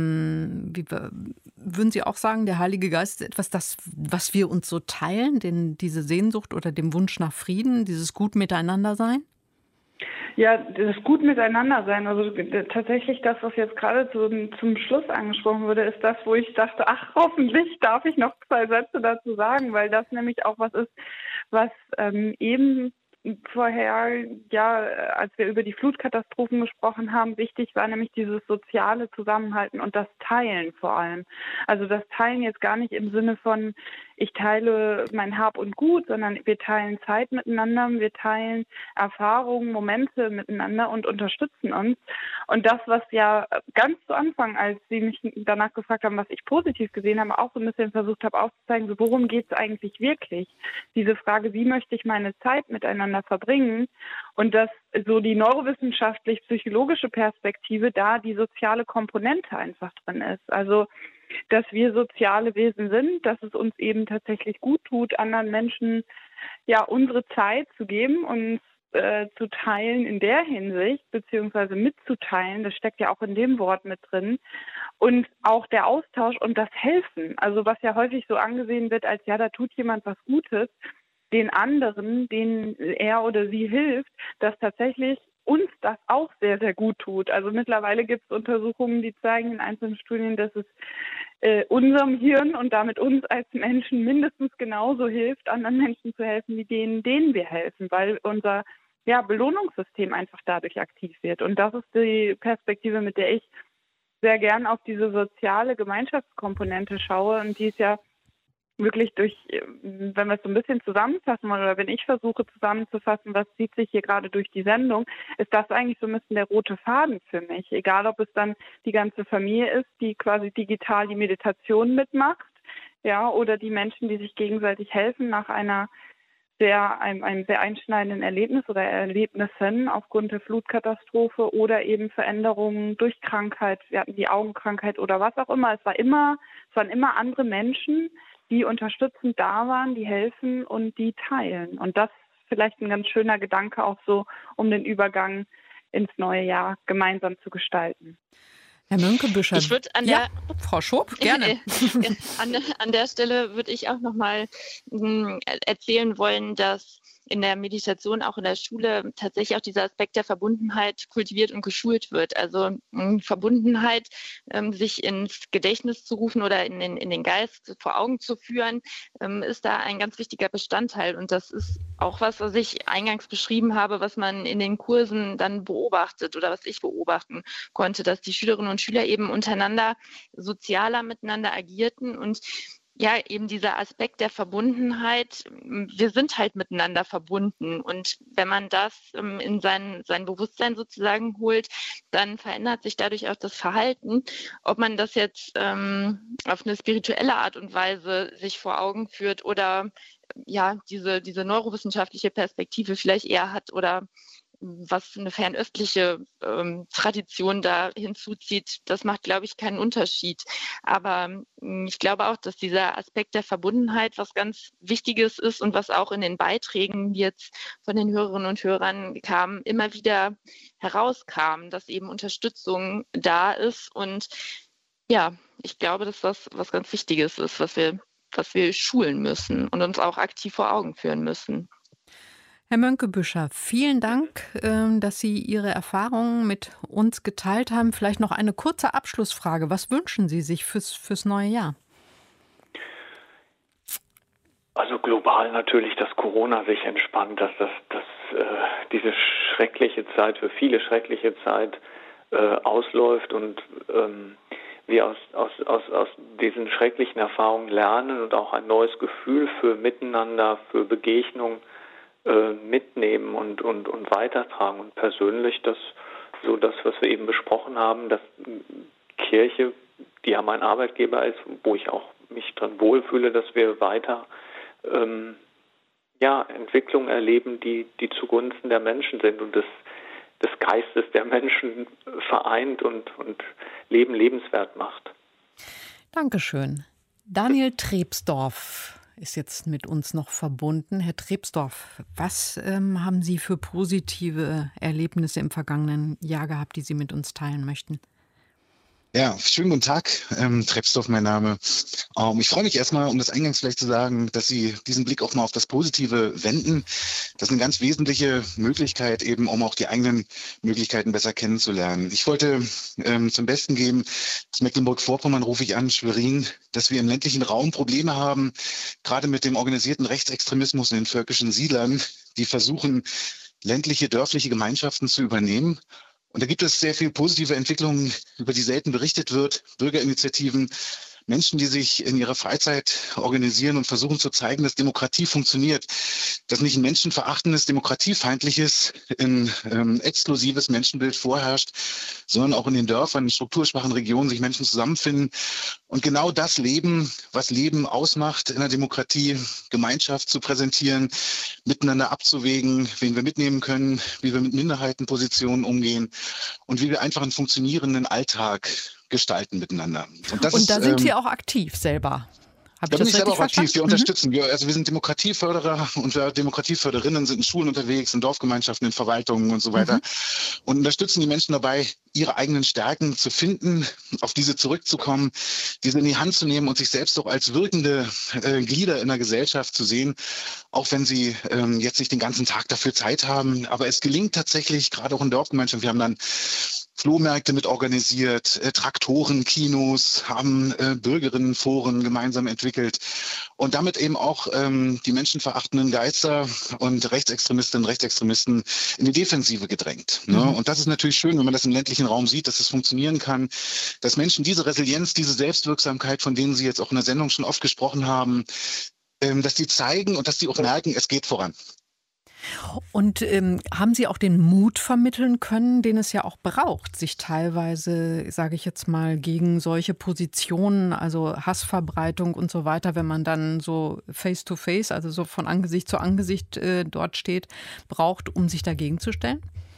Würden Sie auch sagen, der Heilige Geist ist etwas, was wir uns so teilen, diese Sehnsucht oder dem Wunsch nach Frieden, dieses gut miteinander sein? Ja, das gut miteinander sein. Also tatsächlich das, was jetzt gerade zum Schluss angesprochen wurde, ist das, wo ich dachte, ach, hoffentlich darf ich noch 2 Sätze dazu sagen, weil das nämlich auch was ist, was eben vorher, als wir über die Flutkatastrophen gesprochen haben, wichtig war nämlich dieses soziale Zusammenhalten und das Teilen vor allem. Also das Teilen jetzt gar nicht im Sinne von, ich teile mein Hab und Gut, sondern wir teilen Zeit miteinander, wir teilen Erfahrungen, Momente miteinander und unterstützen uns. Und das, was ja ganz zu Anfang, als Sie mich danach gefragt haben, was ich positiv gesehen habe, auch so ein bisschen versucht habe aufzuzeigen, so worum geht es eigentlich wirklich? Diese Frage, wie möchte ich meine Zeit miteinander verbringen und dass so die neurowissenschaftlich-psychologische Perspektive da die soziale Komponente einfach drin ist. Also, dass wir soziale Wesen sind, dass es uns eben tatsächlich gut tut, anderen Menschen unsere Zeit zu geben und zu teilen in der Hinsicht, beziehungsweise mitzuteilen, das steckt ja auch in dem Wort mit drin, und auch der Austausch und das Helfen, also was ja häufig so angesehen wird als, da tut jemand was Gutes, den anderen, denen er oder sie hilft, dass tatsächlich uns das auch sehr, sehr gut tut. Also mittlerweile gibt es Untersuchungen, die zeigen in einzelnen Studien, dass es unserem Hirn und damit uns als Menschen mindestens genauso hilft, anderen Menschen zu helfen, wie denen wir helfen, weil unser Belohnungssystem einfach dadurch aktiv wird. Und das ist die Perspektive, mit der ich sehr gern auf diese soziale Gemeinschaftskomponente schaue. Und die ist ja wirklich wenn wir es so ein bisschen zusammenfassen wollen oder wenn ich versuche zusammenzufassen, was zieht sich hier gerade durch die Sendung, ist das eigentlich so ein bisschen der rote Faden für mich. Egal, ob es dann die ganze Familie ist, die quasi digital die Meditation mitmacht, oder die Menschen, die sich gegenseitig helfen nach einem sehr einschneidenden Erlebnis oder Erlebnissen aufgrund der Flutkatastrophe oder eben Veränderungen durch Krankheit. Wir hatten die Augenkrankheit oder was auch immer. Es waren immer andere Menschen, die unterstützend da waren, die helfen und die teilen. Und das ist vielleicht ein ganz schöner Gedanke auch so, um den Übergang ins neue Jahr gemeinsam zu gestalten. Herr Mönckebuescher. Ich würde Frau Schob, gerne. An der Stelle würde ich auch noch mal erzählen wollen, dass in der Meditation, auch in der Schule, tatsächlich auch dieser Aspekt der Verbundenheit kultiviert und geschult wird. Also Verbundenheit, sich ins Gedächtnis zu rufen oder in den Geist vor Augen zu führen, ist da ein ganz wichtiger Bestandteil. Und das ist auch was ich eingangs beschrieben habe, was man in den Kursen dann beobachtet oder was ich beobachten konnte, dass die Schülerinnen und Schüler eben untereinander sozialer miteinander agierten und eben dieser Aspekt der Verbundenheit, wir sind halt miteinander verbunden und wenn man das in sein Bewusstsein sozusagen holt, dann verändert sich dadurch auch das Verhalten. Ob man das jetzt auf eine spirituelle Art und Weise sich vor Augen führt oder diese neurowissenschaftliche Perspektive vielleicht eher hat oder was eine fernöstliche Tradition da hinzuzieht, das macht, glaube ich, keinen Unterschied. Aber ich glaube auch, dass dieser Aspekt der Verbundenheit was ganz Wichtiges ist und was auch in den Beiträgen, die jetzt von den Hörerinnen und Hörern kamen, immer wieder herauskam, dass eben Unterstützung da ist. Und ich glaube, dass das was ganz Wichtiges ist, was wir schulen müssen und uns auch aktiv vor Augen führen müssen. Herr Mönckebuescher, vielen Dank, dass Sie Ihre Erfahrungen mit uns geteilt haben. Vielleicht noch eine kurze Abschlussfrage. Was wünschen Sie sich fürs neue Jahr? Also global natürlich, dass Corona sich entspannt, dass diese schreckliche Zeit, für viele schreckliche Zeit ausläuft und wir aus diesen schrecklichen Erfahrungen lernen und auch ein neues Gefühl für Miteinander, für Begegnung mitnehmen und weitertragen. Und persönlich das, was wir eben besprochen haben, dass Kirche, die ja mein Arbeitgeber ist, wo ich auch mich dran wohlfühle, dass wir weiter Entwicklungen erleben, die zugunsten der Menschen sind und des Geistes der Menschen vereint und Leben lebenswert macht. Dankeschön. Daniel Trebsdorf ist jetzt mit uns noch verbunden. Herr Trebsdorf, was haben Sie für positive Erlebnisse im vergangenen Jahr gehabt, die Sie mit uns teilen möchten? Ja, schönen guten Tag, Trebsdorf mein Name. Ich freue mich erstmal, um das eingangs vielleicht zu sagen, dass Sie diesen Blick auch mal auf das Positive wenden. Das ist eine ganz wesentliche Möglichkeit eben, um auch die eigenen Möglichkeiten besser kennenzulernen. Ich wollte zum Besten geben, aus Mecklenburg-Vorpommern rufe ich an, Schwerin, dass wir im ländlichen Raum Probleme haben, gerade mit dem organisierten Rechtsextremismus in den völkischen Siedlern, die versuchen, ländliche, dörfliche Gemeinschaften zu übernehmen. Und da gibt es sehr viele positive Entwicklungen, über die selten berichtet wird. Bürgerinitiativen, Menschen, die sich in ihrer Freizeit organisieren und versuchen zu zeigen, dass Demokratie funktioniert. Dass nicht ein menschenverachtendes, demokratiefeindliches, ein exklusives Menschenbild vorherrscht, sondern auch in den Dörfern, in strukturschwachen Regionen sich Menschen zusammenfinden und genau das leben, was Leben ausmacht in der Demokratie, Gemeinschaft zu präsentieren, miteinander abzuwägen, wen wir mitnehmen können, wie wir mit Minderheitenpositionen umgehen und wie wir einfach einen funktionierenden Alltag gestalten miteinander. Und da sind Sie auch aktiv selber. Da bin ich selber auch aktiv. Wir unterstützen. Wir sind Demokratieförderer und wir Demokratieförderinnen sind in Schulen unterwegs, in Dorfgemeinschaften, in Verwaltungen und so weiter und unterstützen die Menschen dabei, ihre eigenen Stärken zu finden, auf diese zurückzukommen, diese in die Hand zu nehmen und sich selbst auch als wirkende Glieder in der Gesellschaft zu sehen, auch wenn sie jetzt nicht den ganzen Tag dafür Zeit haben. Aber es gelingt tatsächlich, gerade auch in Dorfgemeinschaften, wir haben dann Flohmärkte mit organisiert, Traktoren, Kinos, haben Bürgerinnenforen gemeinsam entwickelt und damit eben auch die menschenverachtenden Geister und Rechtsextremistinnen und Rechtsextremisten in die Defensive gedrängt. Ne? Und das ist natürlich schön, wenn man das im ländlichen Raum sieht, dass es funktionieren kann, dass Menschen diese Resilienz, diese Selbstwirksamkeit, von denen Sie jetzt auch in der Sendung schon oft gesprochen haben, dass die zeigen und dass die auch merken, es geht voran. Und haben Sie auch den Mut vermitteln können, den es ja auch braucht, sich teilweise, sage ich jetzt mal, gegen solche Positionen, also Hassverbreitung und so weiter, wenn man dann so face to face, also so von Angesicht zu Angesicht dort steht, braucht, um sich dagegen zu stellen?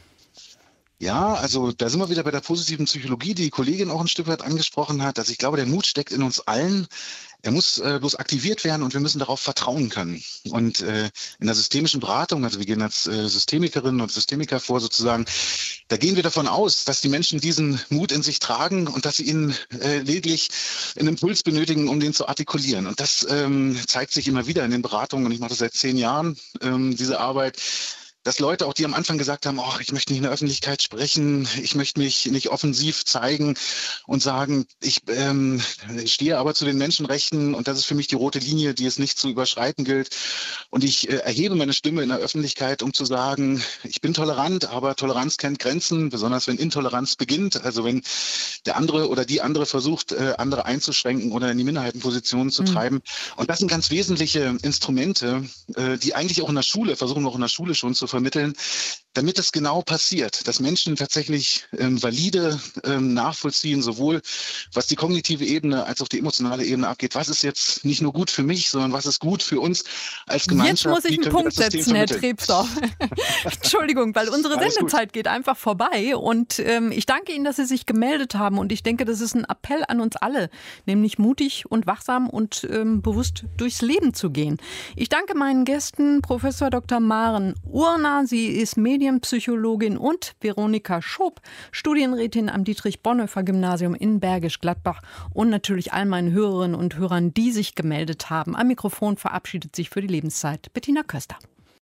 Ja, also da sind wir wieder bei der positiven Psychologie, die die Kollegin auch ein Stück weit angesprochen hat. Also ich glaube, der Mut steckt in uns allen. Er muss bloß aktiviert werden und wir müssen darauf vertrauen können. Und in der systemischen Beratung, also wir gehen als Systemikerinnen und Systemiker vor sozusagen, da gehen wir davon aus, dass die Menschen diesen Mut in sich tragen und dass sie ihn lediglich einen Impuls benötigen, um den zu artikulieren. Und das zeigt sich immer wieder in den Beratungen und ich mache das seit 10 Jahren, diese Arbeit, dass Leute auch, die am Anfang gesagt haben, ich möchte nicht in der Öffentlichkeit sprechen, ich möchte mich nicht offensiv zeigen und sagen, ich stehe aber zu den Menschenrechten und das ist für mich die rote Linie, die es nicht zu überschreiten gilt. Und ich erhebe meine Stimme in der Öffentlichkeit, um zu sagen, ich bin tolerant, aber Toleranz kennt Grenzen, besonders wenn Intoleranz beginnt. Also wenn der andere oder die andere versucht, andere einzuschränken oder in die Minderheitenpositionen zu treiben. Und das sind ganz wesentliche Instrumente, die eigentlich auch in der Schule, versuchen wir auch in der Schule schon zu vermitteln, damit es genau passiert, dass Menschen tatsächlich valide nachvollziehen, sowohl was die kognitive Ebene als auch die emotionale Ebene abgeht. Was ist jetzt nicht nur gut für mich, sondern was ist gut für uns als Gemeinschaft? Jetzt muss ich einen Punkt setzen, Herr Trepsdorf. Entschuldigung, weil unsere Sendezeit geht einfach vorbei und ich danke Ihnen, dass Sie sich gemeldet haben und ich denke, das ist ein Appell an uns alle, nämlich mutig und wachsam und bewusst durchs Leben zu gehen. Ich danke meinen Gästen, Professor Dr. Maren Urner, sie ist Medienpsychologin und Veronika Schob, Studienrätin am Dietrich-Bonhoeffer-Gymnasium in Bergisch Gladbach und natürlich all meinen Hörerinnen und Hörern, die sich gemeldet haben. Am Mikrofon verabschiedet sich für die Lebenszeit Bettina Köster.